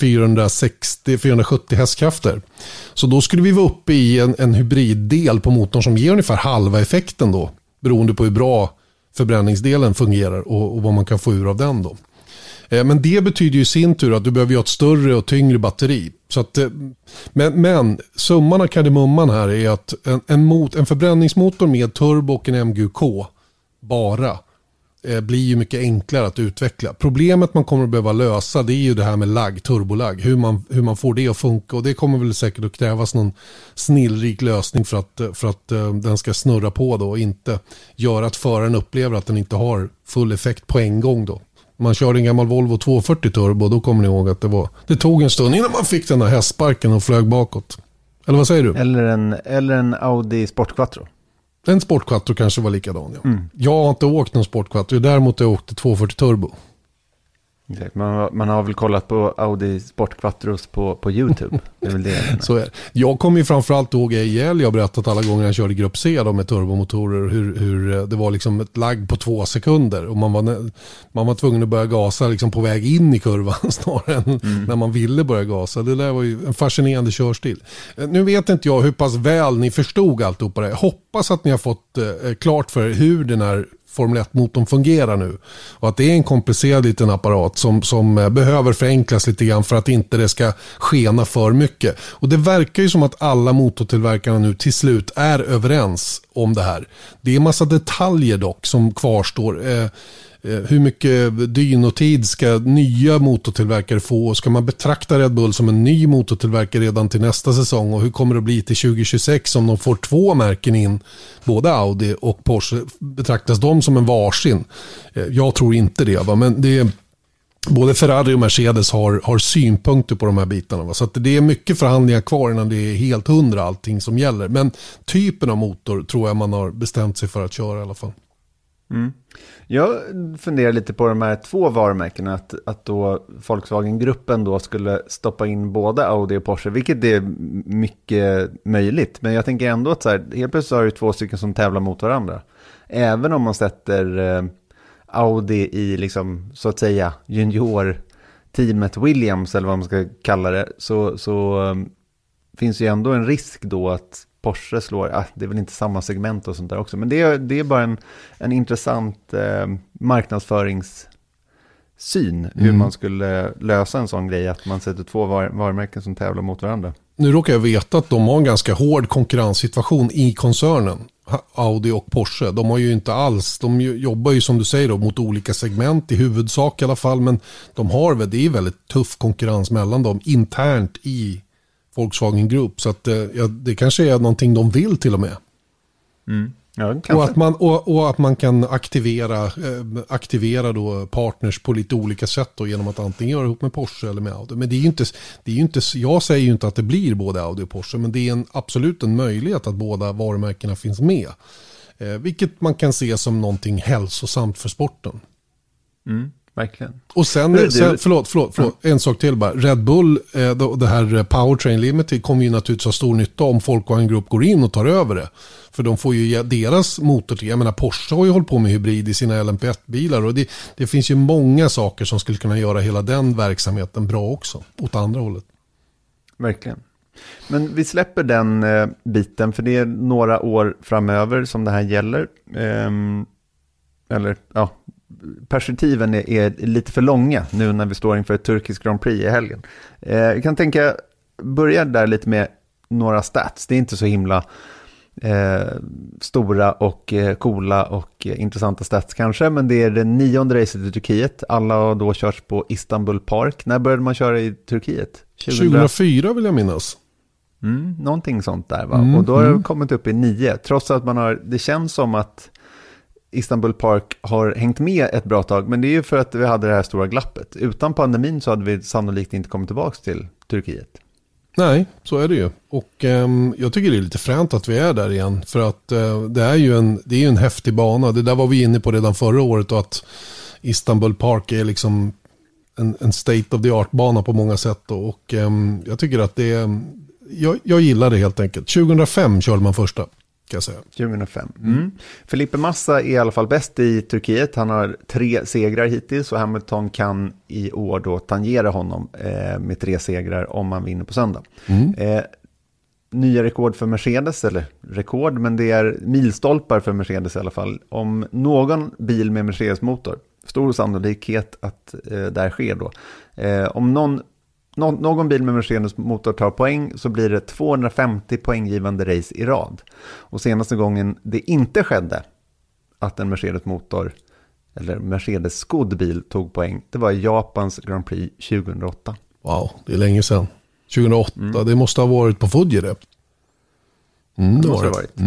460-470 hästkrafter. Så då skulle vi vara uppe i en hybriddel på motorn som ger ungefär halva effekten då. Beroende på hur bra förbränningsdelen fungerar och vad man kan få ur av den då. Men det betyder ju i sin tur att du behöver ha ett större och tyngre batteri. Så att, men summan av kardemumman här är att en förbränningsmotor med turbo och en MGUK bara blir ju mycket enklare att utveckla. Problemet man kommer att behöva lösa det är ju det här med lagg, turbolagg. Hur man får det att funka, och det kommer väl säkert att krävas någon snillrik lösning för att den ska snurra på då och inte göra att föraren upplever att den inte har full effekt på en gång då. Man kör en gammal Volvo 240 turbo, då kommer ni ihåg att det tog en stund innan man fick den här hästsparken och flög bakåt. Eller vad säger du? Eller en Audi Sportquattro. En Sportquattro kanske var likadan. Ja. Jag har inte åkt någon Sportquattro, däremot har jag åkt 240 turbo. Exakt. Man har väl kollat på Audi Sportquattros på YouTube. Det är väl det. Så är det. Jag kommer ju framförallt ihåg jag har berättat alla gånger jag körde grupp C då med turbomotorer hur det var liksom ett lagg på 2 sekunder och man var tvungen att börja gasa liksom på väg in i kurvan snarare än när man ville börja gasa. Det där var ju en fascinerande körstil. Nu vet inte jag hur pass väl ni förstod allt på det. Jag hoppas att ni har fått klart för hur den här Formel 1-motorn fungerar nu. Och att det är en komplicerad liten apparat som behöver förenklas lite grann för att inte det ska skena för mycket. Och det verkar ju som att alla motortillverkarna nu till slut är överens om det här. Det är massa detaljer dock som kvarstår. Hur mycket dynotid ska nya motortillverkare få? Ska man betrakta Red Bull som en ny motortillverkare redan till nästa säsong? Och hur kommer det bli till 2026 om de får 2 märken in? Både Audi och Porsche, betraktas de som en varsin? Jag tror inte det, va? Men det är, både Ferrari och Mercedes har synpunkter på de här bitarna. Va? Så att det är mycket förhandlingar kvar innan det är helt 100 allting som gäller. Men typen av motor tror jag man har bestämt sig för att köra i alla fall. Jag funderar lite på de här två varumärkena, att då Volkswagen-gruppen då skulle stoppa in både Audi och Porsche, vilket är mycket möjligt. Men jag tänker ändå att så här, helt plötsligt har du två stycken som tävlar mot varandra. Även om man sätter Audi i liksom, så att säga, junior-teamet Williams, eller vad man ska kalla det, så finns ju ändå en risk då att Porsche slår, det är väl inte samma segment och sånt där också, men det är bara en intressant marknadsföringssyn hur man skulle lösa en sån grej, att man sätter två varumärken som tävlar mot varandra. Nu råkar jag veta att de har en ganska hård konkurrenssituation i koncernen, Audi och Porsche. De har ju inte alls, de jobbar ju som du säger då, mot olika segment i huvudsak i alla fall, men det är väldigt tuff konkurrens mellan dem internt i Volkswagen Group, så att det kanske är någonting de vill till och med. Ja, och att man kan aktivera då partners på lite olika sätt då, genom att antingen göra ihop med Porsche eller med Audi. Men det är ju inte, jag säger ju inte att det blir både Audi och Porsche, men det är absolut en möjlighet att båda varumärkena finns med. Vilket man kan se som någonting hälsosamt för sporten. Verkligen. Och sen förlåt, en sak till bara. Red Bull, det här Powertrain Limited kommer ju naturligtvis ha stor nytta om Volkswagen Group går in och tar över det. För de får ju deras motor till. Jag menar, Porsche har ju hållit på med hybrid i sina LMP1-bilar, och det finns ju många saker som skulle kunna göra hela den verksamheten bra också, åt andra hållet. Verkligen. Men vi släpper den biten, för det är några år framöver som det här gäller. Perspektiven är lite för långa nu när vi står inför ett turkisk Grand Prix i helgen. Jag kan börja där lite med några stats. Det är inte så himla stora och coola och intressanta stats kanske, men det är det 9:e racet i Turkiet. Alla har då körts på Istanbul Park. När började man köra i Turkiet? 2004 vill jag minnas. Någonting sånt där, va? Och då har det kommit upp i 9, trots att det känns som att Istanbul Park har hängt med ett bra tag, men det är ju för att vi hade det här stora glappet. Utan pandemin så hade vi sannolikt inte kommit tillbaka till Turkiet. Nej, så är det ju. Och jag tycker det är lite fränt att vi är där igen, för att det är ju en häftig bana. Det där var vi inne på redan förra året, och att Istanbul Park är liksom en state of the art bana på många sätt då. Och jag tycker att det är, jag gillar det helt enkelt. 2005 körde man första. 2005. Felipe Massa är i alla fall bäst i Turkiet. Han har 3 segrar hittills, och Hamilton kan i år då tangera honom med 3 segrar om man vinner på söndag. Nya rekord för Mercedes, eller rekord, men det är milstolpar för Mercedes i alla fall. Om någon bil med Mercedes-motor, stor sannolikhet att där sker då. Om någon bil med Mercedes-motor tar poäng, så blir det 250 poänggivande race i rad. Och senaste gången det inte skedde att en Mercedes-motor eller Mercedes-skodd bil tog poäng, det var Japans Grand Prix 2008. Wow, det är länge sedan. 2008, det måste ha varit på Fuji det. Det måste ha varit.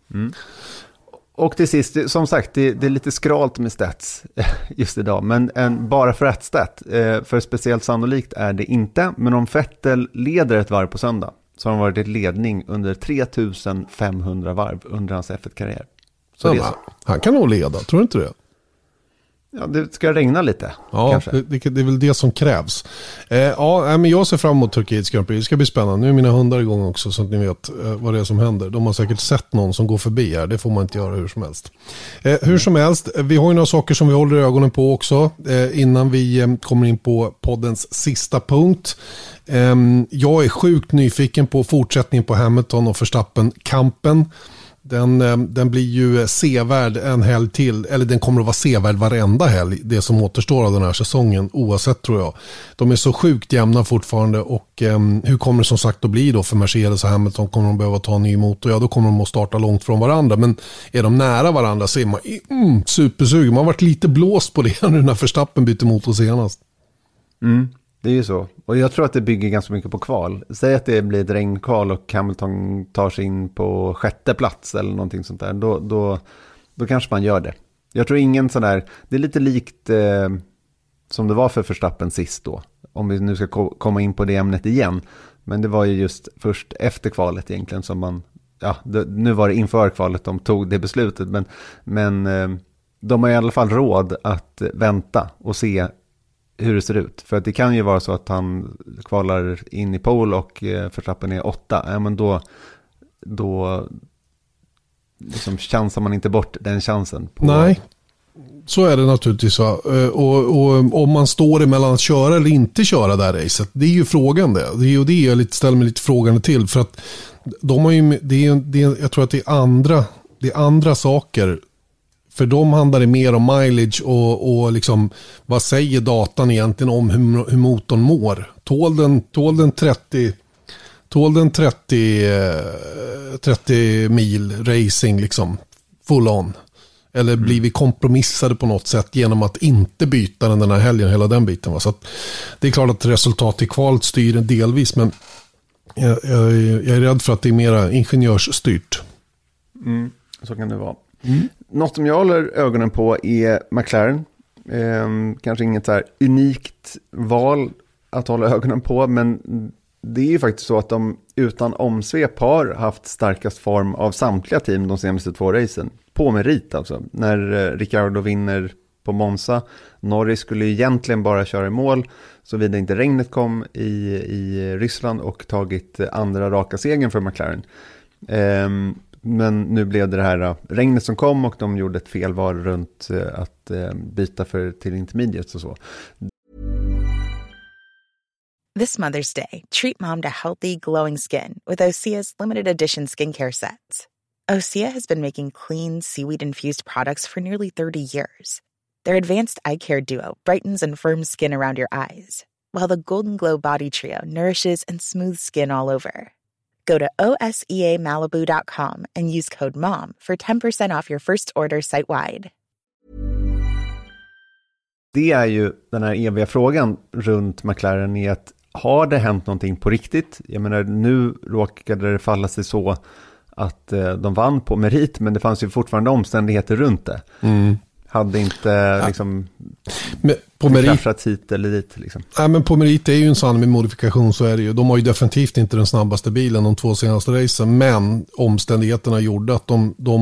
Och till sist, som sagt, det är lite skralt med stats just idag, men bara för ett stat, för speciellt sannolikt är det inte, men om Vettel leder ett varv på söndag, så har han varit i ledning under 3500 varv under hans F1-karriär. Han kan nog leda, tror du inte det? Ja, det ska regna lite. Ja, det är väl det som krävs. Men jag ser fram emot Turkiets Grand Prix. Det ska bli spännande. Nu är mina hundar igång också, så att ni vet vad det är som händer. De har säkert sett någon som går förbi här. Det får man inte göra hur som helst. Hur som helst, vi har ju några saker som vi håller ögonen på också innan vi kommer in på poddens sista punkt. Jag är sjukt nyfiken på fortsättningen på Hamilton och Verstappen-kampen. Den blir ju sevärd en helg till, eller den kommer att vara sevärd varenda helg, det som återstår av den här säsongen, oavsett tror jag. De är så sjukt jämna fortfarande, och hur kommer det som sagt att bli då för Mercedes och Hamilton? Kommer de behöva ta en ny motor? Ja, då kommer de att starta långt från varandra, men är de nära varandra så är man supersugen. Man har varit lite blåst på det nu när Verstappen bytte motor senast. Det är ju så. Och jag tror att det bygger ganska mycket på kval. Säg att det blir ett regnkval och Hamilton tar sig in på 6:e plats eller någonting sånt där. Då kanske man gör det. Jag tror ingen sån där... Det är lite likt som det var för Verstappen sist då. Om vi nu ska komma in på det ämnet igen. Men det var ju just först efter kvalet egentligen som man... Ja, nu var det inför kvalet de tog det beslutet. Men de har i alla fall råd att vänta och se hur det ser ut. För att det kan ju vara så att han kvalar in i pole och Verstappen är 8. Ja, men då liksom chansar man inte bort den chansen. Nej, så är det naturligtvis. Och om man står emellan att köra eller inte köra det här racet, det är ju frågan det. Det är ju det jag ställer mig lite frågande till. För att de har ju, jag tror att det är andra saker. För de handlar det mer om mileage och liksom, vad säger datan egentligen om hur motorn mår? Tål den 30 mil racing liksom full on? Eller blir vi kompromissade på något sätt genom att inte byta den här helgen, hela den biten? Va? Så att det är klart att resultat i kvalet styr delvis, men jag är rädd för att det är mera ingenjörsstyrt. Så kan det vara. Något som jag håller ögonen på är McLaren. Kanske inget så här unikt val att hålla ögonen på, men det är ju faktiskt så att de utan omsvep har haft starkast form av samtliga team de senaste 2 racen. På merit alltså. När Ricciardo vinner på Monza. Norris skulle ju egentligen bara köra i mål, såvida inte regnet kom i Ryssland och tagit andra raka segern för McLaren. Men nu blev det här regnet som kom och de gjorde ett felval runt att byta till intermediates och så. This Mother's Day, treat mom to healthy, glowing skin with Osea's limited edition skincare sets. Osea has been making clean, seaweed-infused products for nearly 30 years. Their advanced eye care duo brightens and firms skin around your eyes, while the Golden Glow Body Trio nourishes and smooths skin all over. Go to OSEAMalibu.com and use code MOM for 10% off your first order site-wide. Det är ju den här eviga frågan runt McLaren är att har det hänt någonting på riktigt? Jag menar, nu råkade det falla sig så att de vann på merit, men det fanns ju fortfarande omständigheter runt det. Hade inte liksom kraschat hit eller dit liksom. Nej, men på merit är ju en sann med modifikation, så är det ju. De har ju definitivt inte den snabbaste bilen de 2 senaste racen, men omständigheterna gjorde att de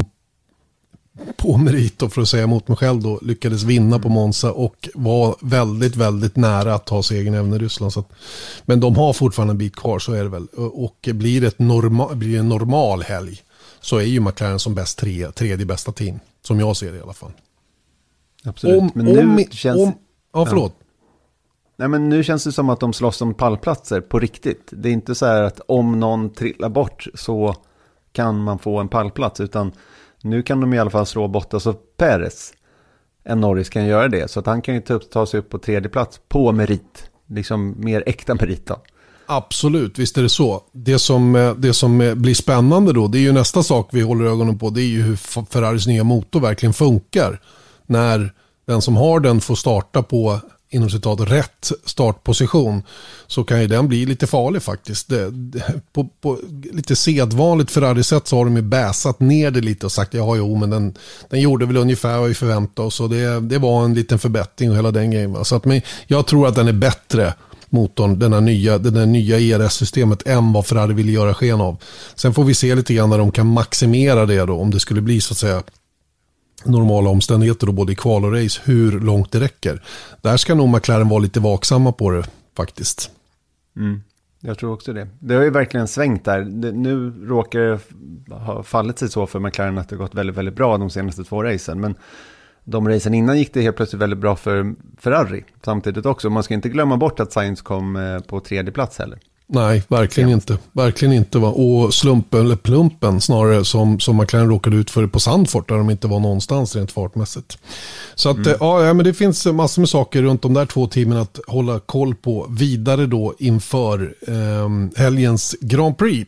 på merit, och för att säga emot mig själv då, lyckades vinna på Monza och var väldigt, väldigt nära att ta segern även i Ryssland. Så att, men de har fortfarande en bit kvar, så är det väl. Och blir det en normal helg, så är ju McLaren som bäst tredje bästa team, som jag ser det i alla fall. Absolut. Förlåt. Nej, men nu känns det som att de slåss om pallplatser på riktigt. Det är inte så här att om någon trillar bort så kan man få en pallplats, utan nu kan de i alla fall slå Bottas och Perez. En Norris kan göra det, så att han kan ju ta sig upp på 3:e plats på merit. Liksom mer äkta merit då. Absolut, visst är det så. Det som blir spännande då, det är ju nästa sak vi håller ögonen på. Det är ju hur Ferraris nya motor verkligen funkar. När den som har den får starta på, inom citat, rätt startposition, så kan ju den bli lite farlig faktiskt. På lite sedvanligt Ferrari-sätt så har de ju bäsat ner det lite och sagt men den gjorde väl ungefär vad vi förväntade oss, och det var en liten förbättring och hela den grejen. Så att, men jag tror att den är bättre, motorn, den här nya ERS-systemet, än vad Ferrari vill göra sken av. Sen får vi se lite grann när de kan maximera det då, om det skulle bli så att säga normala omständigheter då, både i kval och race, hur långt det räcker. Där ska nog McLaren vara lite vaksamma på det faktiskt. Jag tror också det. Det har ju verkligen svängt där. Nu råkar det ha fallit sig så för McLaren att det har gått väldigt, väldigt bra de senaste 2 racen. Men de racen innan gick det helt plötsligt väldigt bra för Ferrari samtidigt också. Man ska inte glömma bort att Sainz kom på 3:e plats heller. Nej, verkligen inte. Verkligen inte. Va? Och plumpen snarare som McLaren råkade ut för på Zandvoort, där de inte var någonstans rent fartmässigt. Så att men det finns massor med saker runt de där 2 teamen att hålla koll på vidare då inför helgens Grand Prix.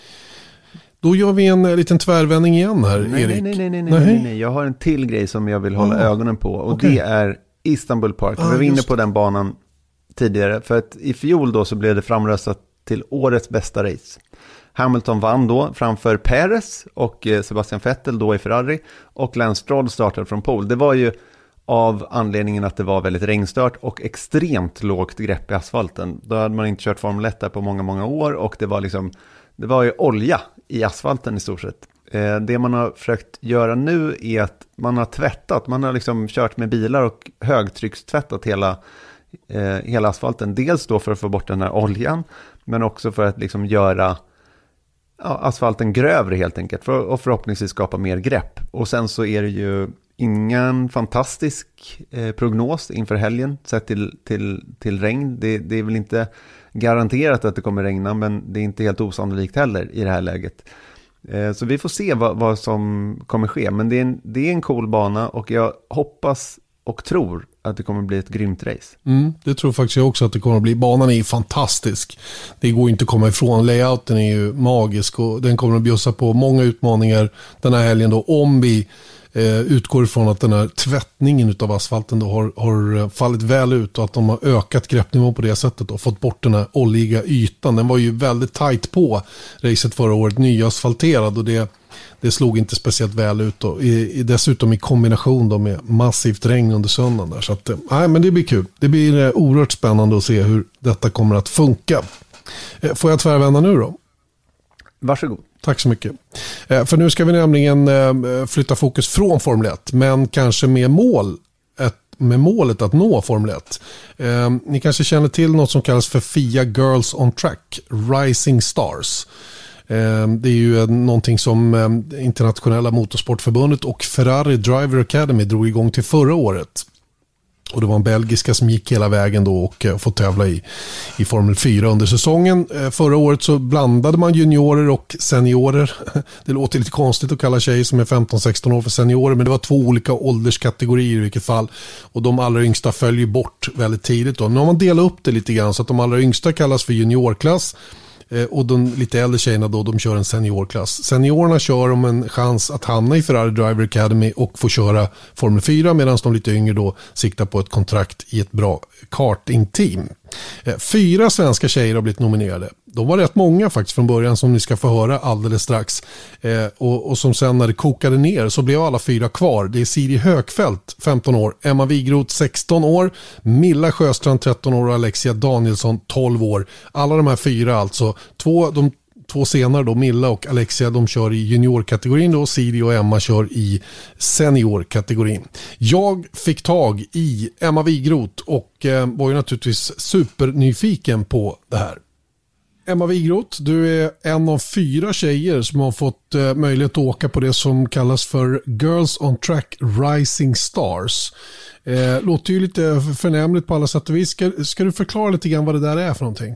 Då gör vi en liten tvärvändning igen här, Erik. Nej. Jag har en till grej som jag vill hålla ögonen på, och det är Istanbul Park. Vi var inne på den banan tidigare, för att i fjol då så blev det framröstat till årets bästa race. Hamilton vann då framför Perez och Sebastian Vettel då i Ferrari, och Lance Stroll startade från pole. Det var ju av anledningen att det var väldigt regnstört och extremt lågt grepp i asfalten. Då hade man inte kört Formel 1 där på många, många år, och det var ju olja i asfalten i stort sett. Det man har försökt göra nu är att man har tvättat, man har liksom kört med bilar och högtryckstvättat hela asfalten. Dels då för att få bort den här oljan, men också för att liksom göra asfalten grövre helt enkelt, och förhoppningsvis skapa mer grepp. Och sen så är det ju ingen fantastisk prognos inför helgen sett till regn. Det är väl inte garanterat att det kommer regna, men det är inte helt osannolikt heller i det här läget. Så vi får se vad som kommer ske. Men det är en cool bana, och jag hoppas och tror att det kommer bli ett grymt race. Det tror faktiskt jag också att det kommer att bli. Banan är fantastisk. Det går inte att komma ifrån. Layouten är ju magisk, och den kommer att bjussa på många utmaningar den här helgen då, om vi utgår ifrån att den här tvättningen av asfalten då har fallit väl ut, och att de har ökat greppnivå på det sättet och fått bort den här oljiga ytan. Den var ju väldigt tajt på racet förra året, nyasfalterad, och det slog inte speciellt väl ut då. Dessutom i kombination då med massivt regn under söndagen där. Så att, men det blir kul. Det blir oerhört spännande att se hur detta kommer att funka. Får jag tvärvända nu då? Varsågod. Tack så mycket. För nu ska vi nämligen flytta fokus från Formel 1, men kanske med målet att nå Formel 1. Ni kanske känner till något som kallas för FIA Girls on Track, Rising Stars. Det är ju någonting som Internationella Motorsportförbundet och Ferrari Driver Academy drog igång till förra året. Och det var en belgiska som gick hela vägen då och fått tävla i Formel 4 under säsongen. Förra året så blandade man juniorer och seniorer. Det låter lite konstigt att kalla tjejer som är 15-16 år för seniorer, men det var 2 olika ålderskategorier i vilket fall. Och de allra yngsta följer bort väldigt tidigt då. Nu har man delat upp det lite grann så att de allra yngsta kallas för juniorklass. Och de lite äldre tjejerna då, de kör en seniorklass. Seniorerna kör om en chans att hamna i Ferrari Driver Academy och få köra Formel 4, medan de lite yngre då siktar på ett kontrakt i ett bra kartingteam. 4 svenska tjejer har blivit nominerade. De var rätt många faktiskt från början, som ni ska få höra alldeles strax. Och som sen när det kokade ner så blev alla 4 kvar. Det är Siri Högfeldt, 15 år, Emma Wigroth, 16 år, Milla Sjöstrand, 13 år och Alexia Danielsson, 12 år. Alla de här 4 alltså. De 2 senare då, Milla och Alexia, de kör i juniorkategorin då, Siri och Emma kör i seniorkategorin. Jag fick tag i Emma Wigroth och var ju naturligtvis supernyfiken på det här. Emma Wigroth, du är en av 4 tjejer som har fått möjlighet att åka på det som kallas för Girls on Track Rising Stars. Låter ju lite förnämligt på alla sätt och vis. Ska du förklara lite grann vad det där är för någonting?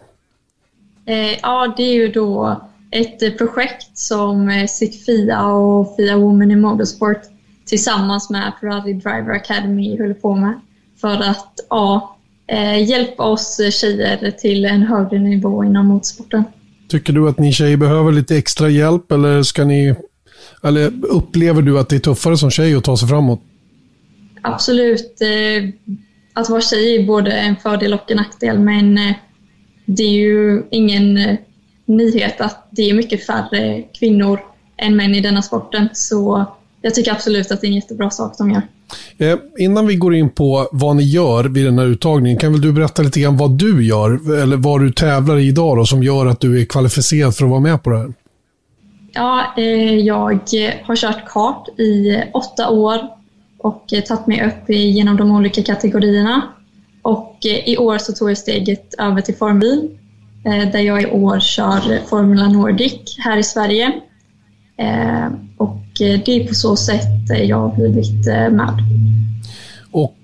Ja, det är ju då ett projekt som FIA och FIA Women in Motorsport tillsammans med Ferrari Driver Academy håller på med för att hjälpa oss tjejer till en högre nivå inom motorsporten. Tycker du att ni tjejer behöver lite extra hjälp, eller upplever du att det är tuffare som tjej att ta sig framåt? Absolut. Att vara tjej är både en fördel och en nackdel, men det är ju ingen nyhet att det är mycket färre kvinnor än män i denna sporten, så jag tycker absolut att det är en jättebra sak de gör. Innan vi går in på vad ni gör vid den här uttagningen, kan väl du berätta lite grann vad du gör, eller vad du tävlar i idag då, som gör att du är kvalificerad för att vara med på det här? Ja, jag har kört kart i 8 år och tagit mig upp genom de olika kategorierna. Och i år så tog jag steget över till formbil, där jag i år kör Formula Nordic här i Sverige. Och det är på så sätt jag har blivit med. Och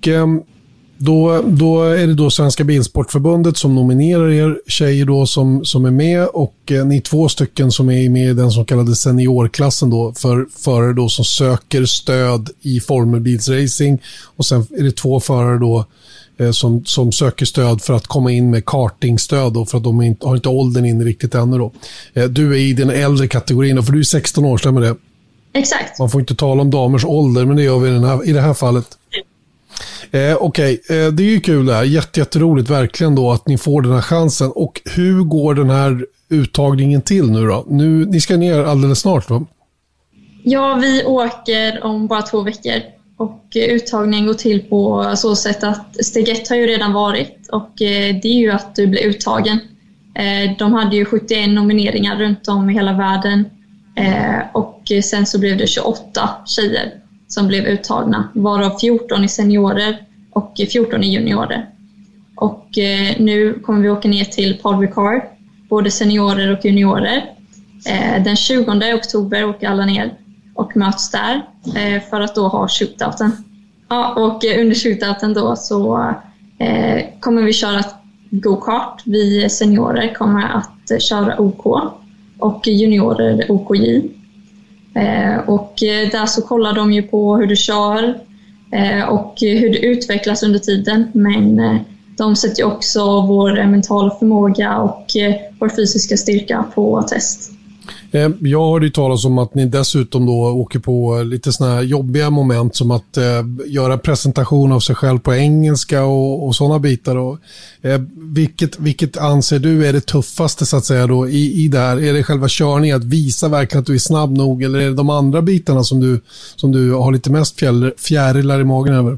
då är det då Svenska Bilsportförbundet som nominerar er tjejer då som är med, och ni är 2 stycken som är med i den som kallade seniorklassen då, för förare då som söker stöd i formelbilsracing, och sen är det 2 förare då som söker stöd för att komma in med kartingstöd då, för att de har inte åldern in riktigt ännu då. Du är i den äldre kategorin då, för du är 16 år, stämmer det? Exakt. Man får inte tala om damers ålder, men det gör vi i det här fallet. Okej, det är ju kul det här. Jätteroligt verkligen då att ni får den här chansen. Och hur går den här uttagningen till nu då? Ni ska ner alldeles snart va? Ja, vi åker om bara 2 veckor. Och uttagningen går till på så sätt att steg 1 har ju redan varit, och det är ju att du blir uttagen. De hade ju 71 nomineringar runt om i hela världen, Och sen så blev det 28 tjejer som blev uttagna, varav 14 i seniorer och 14 i juniorer. Och nu kommer vi åka ner till Paul Ricard, både seniorer och juniorer. Den 20 oktober åker alla ner och möts där för att då ha shootouten. Ja, och under shootouten då så kommer vi köra go-kart. Vi seniorer kommer att köra OK och juniorer OKJ. Och där så kollar de ju på hur du kör och hur du utvecklas under tiden. Men de sätter ju också vår mentala förmåga och vår fysiska styrka på test. Jag hörde ju talas om att ni dessutom då åker på lite såna här jobbiga moment som att göra presentation av sig själv på engelska och sådana bitar. Och, vilket anser du är det tuffaste så att säga då i det här? Är det själva körningen, att visa verkligen att du är snabb nog, eller är det de andra bitarna som du har lite mest fjärilar i magen över?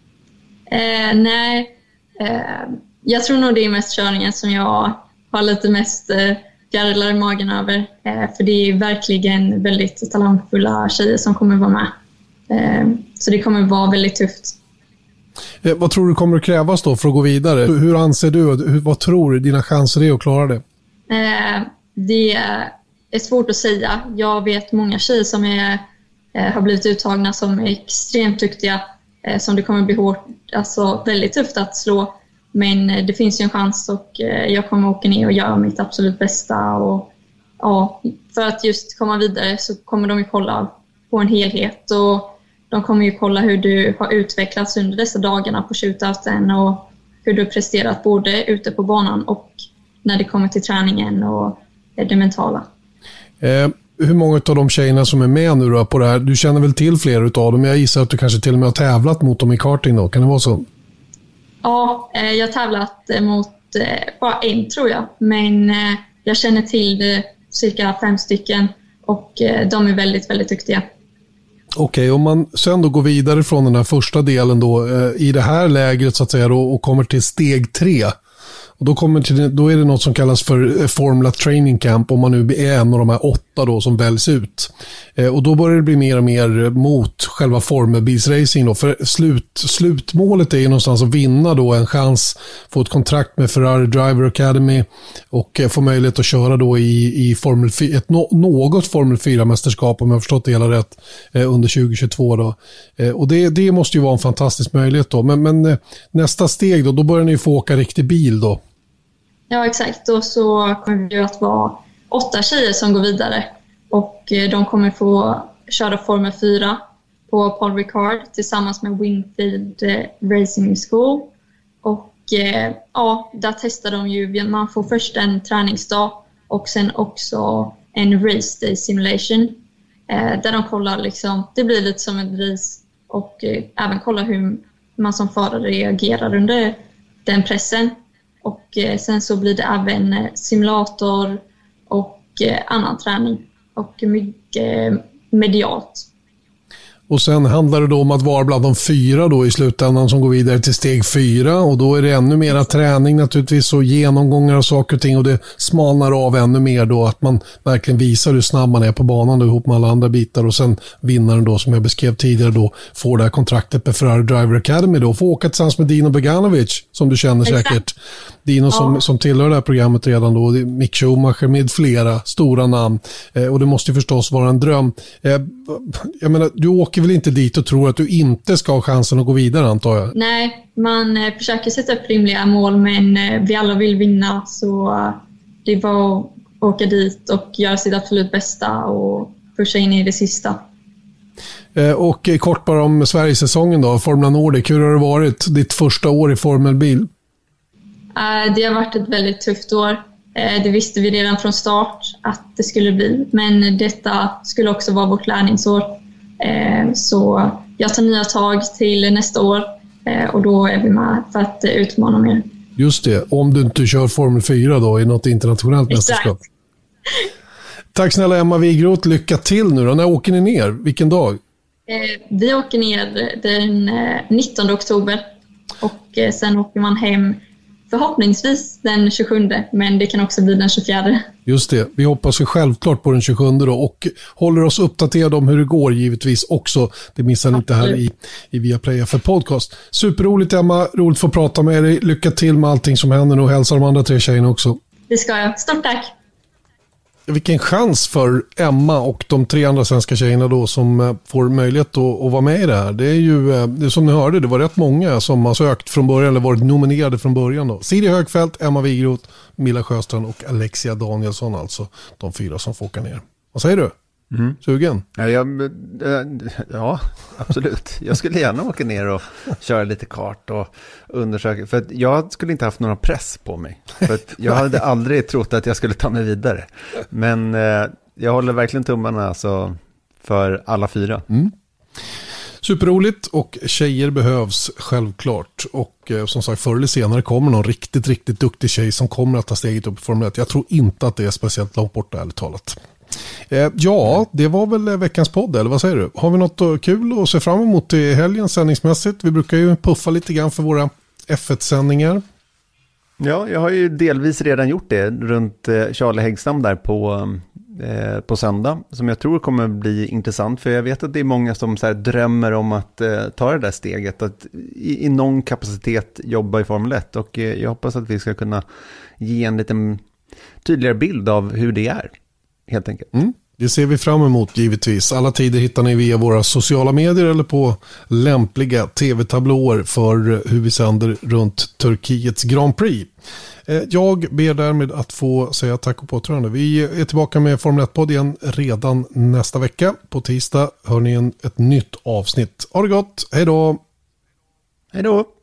Nej, jag tror nog det är mest körningen som jag har lite mest fjärilar i magen över. För det är verkligen väldigt talangfulla tjejer som kommer vara med. Så det kommer vara väldigt tufft. Vad tror du kommer att krävas då för att gå vidare? Hur anser du, vad tror du dina chanser är att klara det? Det är svårt att säga. Jag vet många tjejer som har blivit uttagna som är extremt duktiga. Som det kommer bli hårt, alltså väldigt tufft att slå. Men det finns ju en chans och jag kommer åka ner och göra mitt absolut bästa. Och, ja, för att just komma vidare så kommer de ju kolla på en helhet. Och de kommer ju kolla hur du har utvecklats under dessa dagarna på shootouten. Och hur du har presterat både ute på banan och när det kommer till träningen och det mentala. Hur många av de tjejerna som är med nu då på det här? Du känner väl till flera utav dem? Jag gissar att du kanske till och med har tävlat mot dem i karting då. Kan det vara så? Ja, jag har tävlat mot bara en tror jag. Men jag känner till cirka 5 stycken och de är väldigt, väldigt duktiga. Okej, om man sen då går vidare från den här första delen då i det här lägret så att säga då, och kommer till steg 3. Och då är det något som kallas för Formula Training Camp, om man nu är en av de här 8 då som väljs ut. Och då börjar det bli mer och mer mot själva formelbilsracing då. För slutmålet är ju någonstans att vinna då en chans, få ett kontrakt med Ferrari Driver Academy och få möjlighet att köra då i Formel 4, något Formel 4-mästerskap om jag har förstått det hela rätt under 2022 då. Och det måste ju vara en fantastisk möjlighet då. Men nästa steg då börjar ni få åka riktig bil då. Ja, exakt. Och så kommer det att vara 8 tjejer som går vidare. Och de kommer få köra Formel 4 på Paul Ricard tillsammans med Wingfield Racing School. Och ja, där testar de ju. Man får först en träningsdag och sen också en race day simulation. Där de kollar liksom, det blir lite som ett race. Och även kollar hur man som förare reagerar under den pressen. Och sen så blir det även simulator och annan träning och mycket medialt. Och sen handlar det då om att vara bland de 4 då i slutändan som går vidare till steg 4. Och då är det ännu mera träning naturligtvis och genomgångar och saker och ting. Och det smalnar av ännu mer då att man verkligen visar hur snabb man är på banan då, ihop med alla andra bitar. Och sen vinnaren då som jag beskrev tidigare då får det här kontraktet med Ferrari Driver Academy då. Får åka tillsammans med Dino Beganovic som du känner säkert. Dino som tillhör det här programmet redan då. Mick Schumacher med flera stora namn. Och det måste ju förstås vara en dröm. Jag menar, du åker väl inte dit och tror att du inte ska ha chansen att gå vidare, antar jag? Nej, man försöker sätta upp rimliga mål, men vi alla vill vinna, så det var att åka dit och göra sitt absolut bästa och pusha in i det sista. Och kort bara om Sverigesäsongen då, Formula Nordic, hur har det varit ditt första år i formelbil? Det har varit ett väldigt tufft år. Det visste vi redan från start att det skulle bli, men detta skulle också vara vårt lärningsår. Så jag tar nya tag till nästa år och då är vi med för att utmana mer. Just det, om du inte kör Formel 4 då i något internationellt mästerskap. Tack snälla Emma Wigroth, lycka till nu då. När åker ni ner? Vilken dag? Vi åker ner den 19 oktober och sen åker man hem förhoppningsvis den 27, men det kan också bli den 24. Just det, vi hoppas ju självklart på den 27 då och håller oss uppdaterade om hur det går givetvis också. Det missar ni inte här i Viaplay F1 Podcast. Superroligt Emma, roligt att få prata med dig. Lycka till med allting som händer nu och hälsa de andra 3 tjejerna också. Det ska jag. Stort tack! Vilken chans för Emma och de 3 andra svenska tjejerna då som får möjlighet att vara med i det här. Det är ju, det som ni hörde, det var rätt många som har sökt från början eller varit nominerade från början då. Siri Högfeldt, Emma Wigroth, Milla Sjöstrand och Alexia Danielsson, alltså de 4 som får åka ner. Vad säger du? Sugen? Ja, absolut. Jag skulle gärna åka ner och köra lite kart och undersöka. För att jag skulle inte haft några press på mig. För att jag hade aldrig trott att jag skulle ta mig vidare. Men jag håller verkligen tummarna alltså, för alla 4. Superroligt och tjejer behövs självklart. Och som sagt, förr eller senare kommer någon riktigt, riktigt duktig tjej som kommer att ta steget upp i Formel 1. Jag tror inte att det är speciellt långt borta, ärligt talat. Ja, det var väl veckans podd, eller vad säger du? Har vi något kul att se fram emot i helgen sändningsmässigt? Vi brukar ju puffa lite grann för våra F1-sändningar. Ja, jag har ju delvis redan gjort det runt Charlie Häggstam där på söndag, som jag tror kommer bli intressant, för jag vet att det är många som så här drömmer om att ta det där steget, att i någon kapacitet jobba i Formel 1, och jag hoppas att vi ska kunna ge en liten tydligare bild av hur det är, helt enkelt. Det ser vi fram emot givetvis. Alla tider hittar ni via våra sociala medier eller på lämpliga tv-tablåer för hur vi sänder runt Turkiets Grand Prix. Jag ber därmed att få säga tack och påtrörande. Vi är tillbaka med Formel 1-podd igen redan nästa vecka. På tisdag hör ni ett nytt avsnitt. Ha det gott, hej då! Hej då!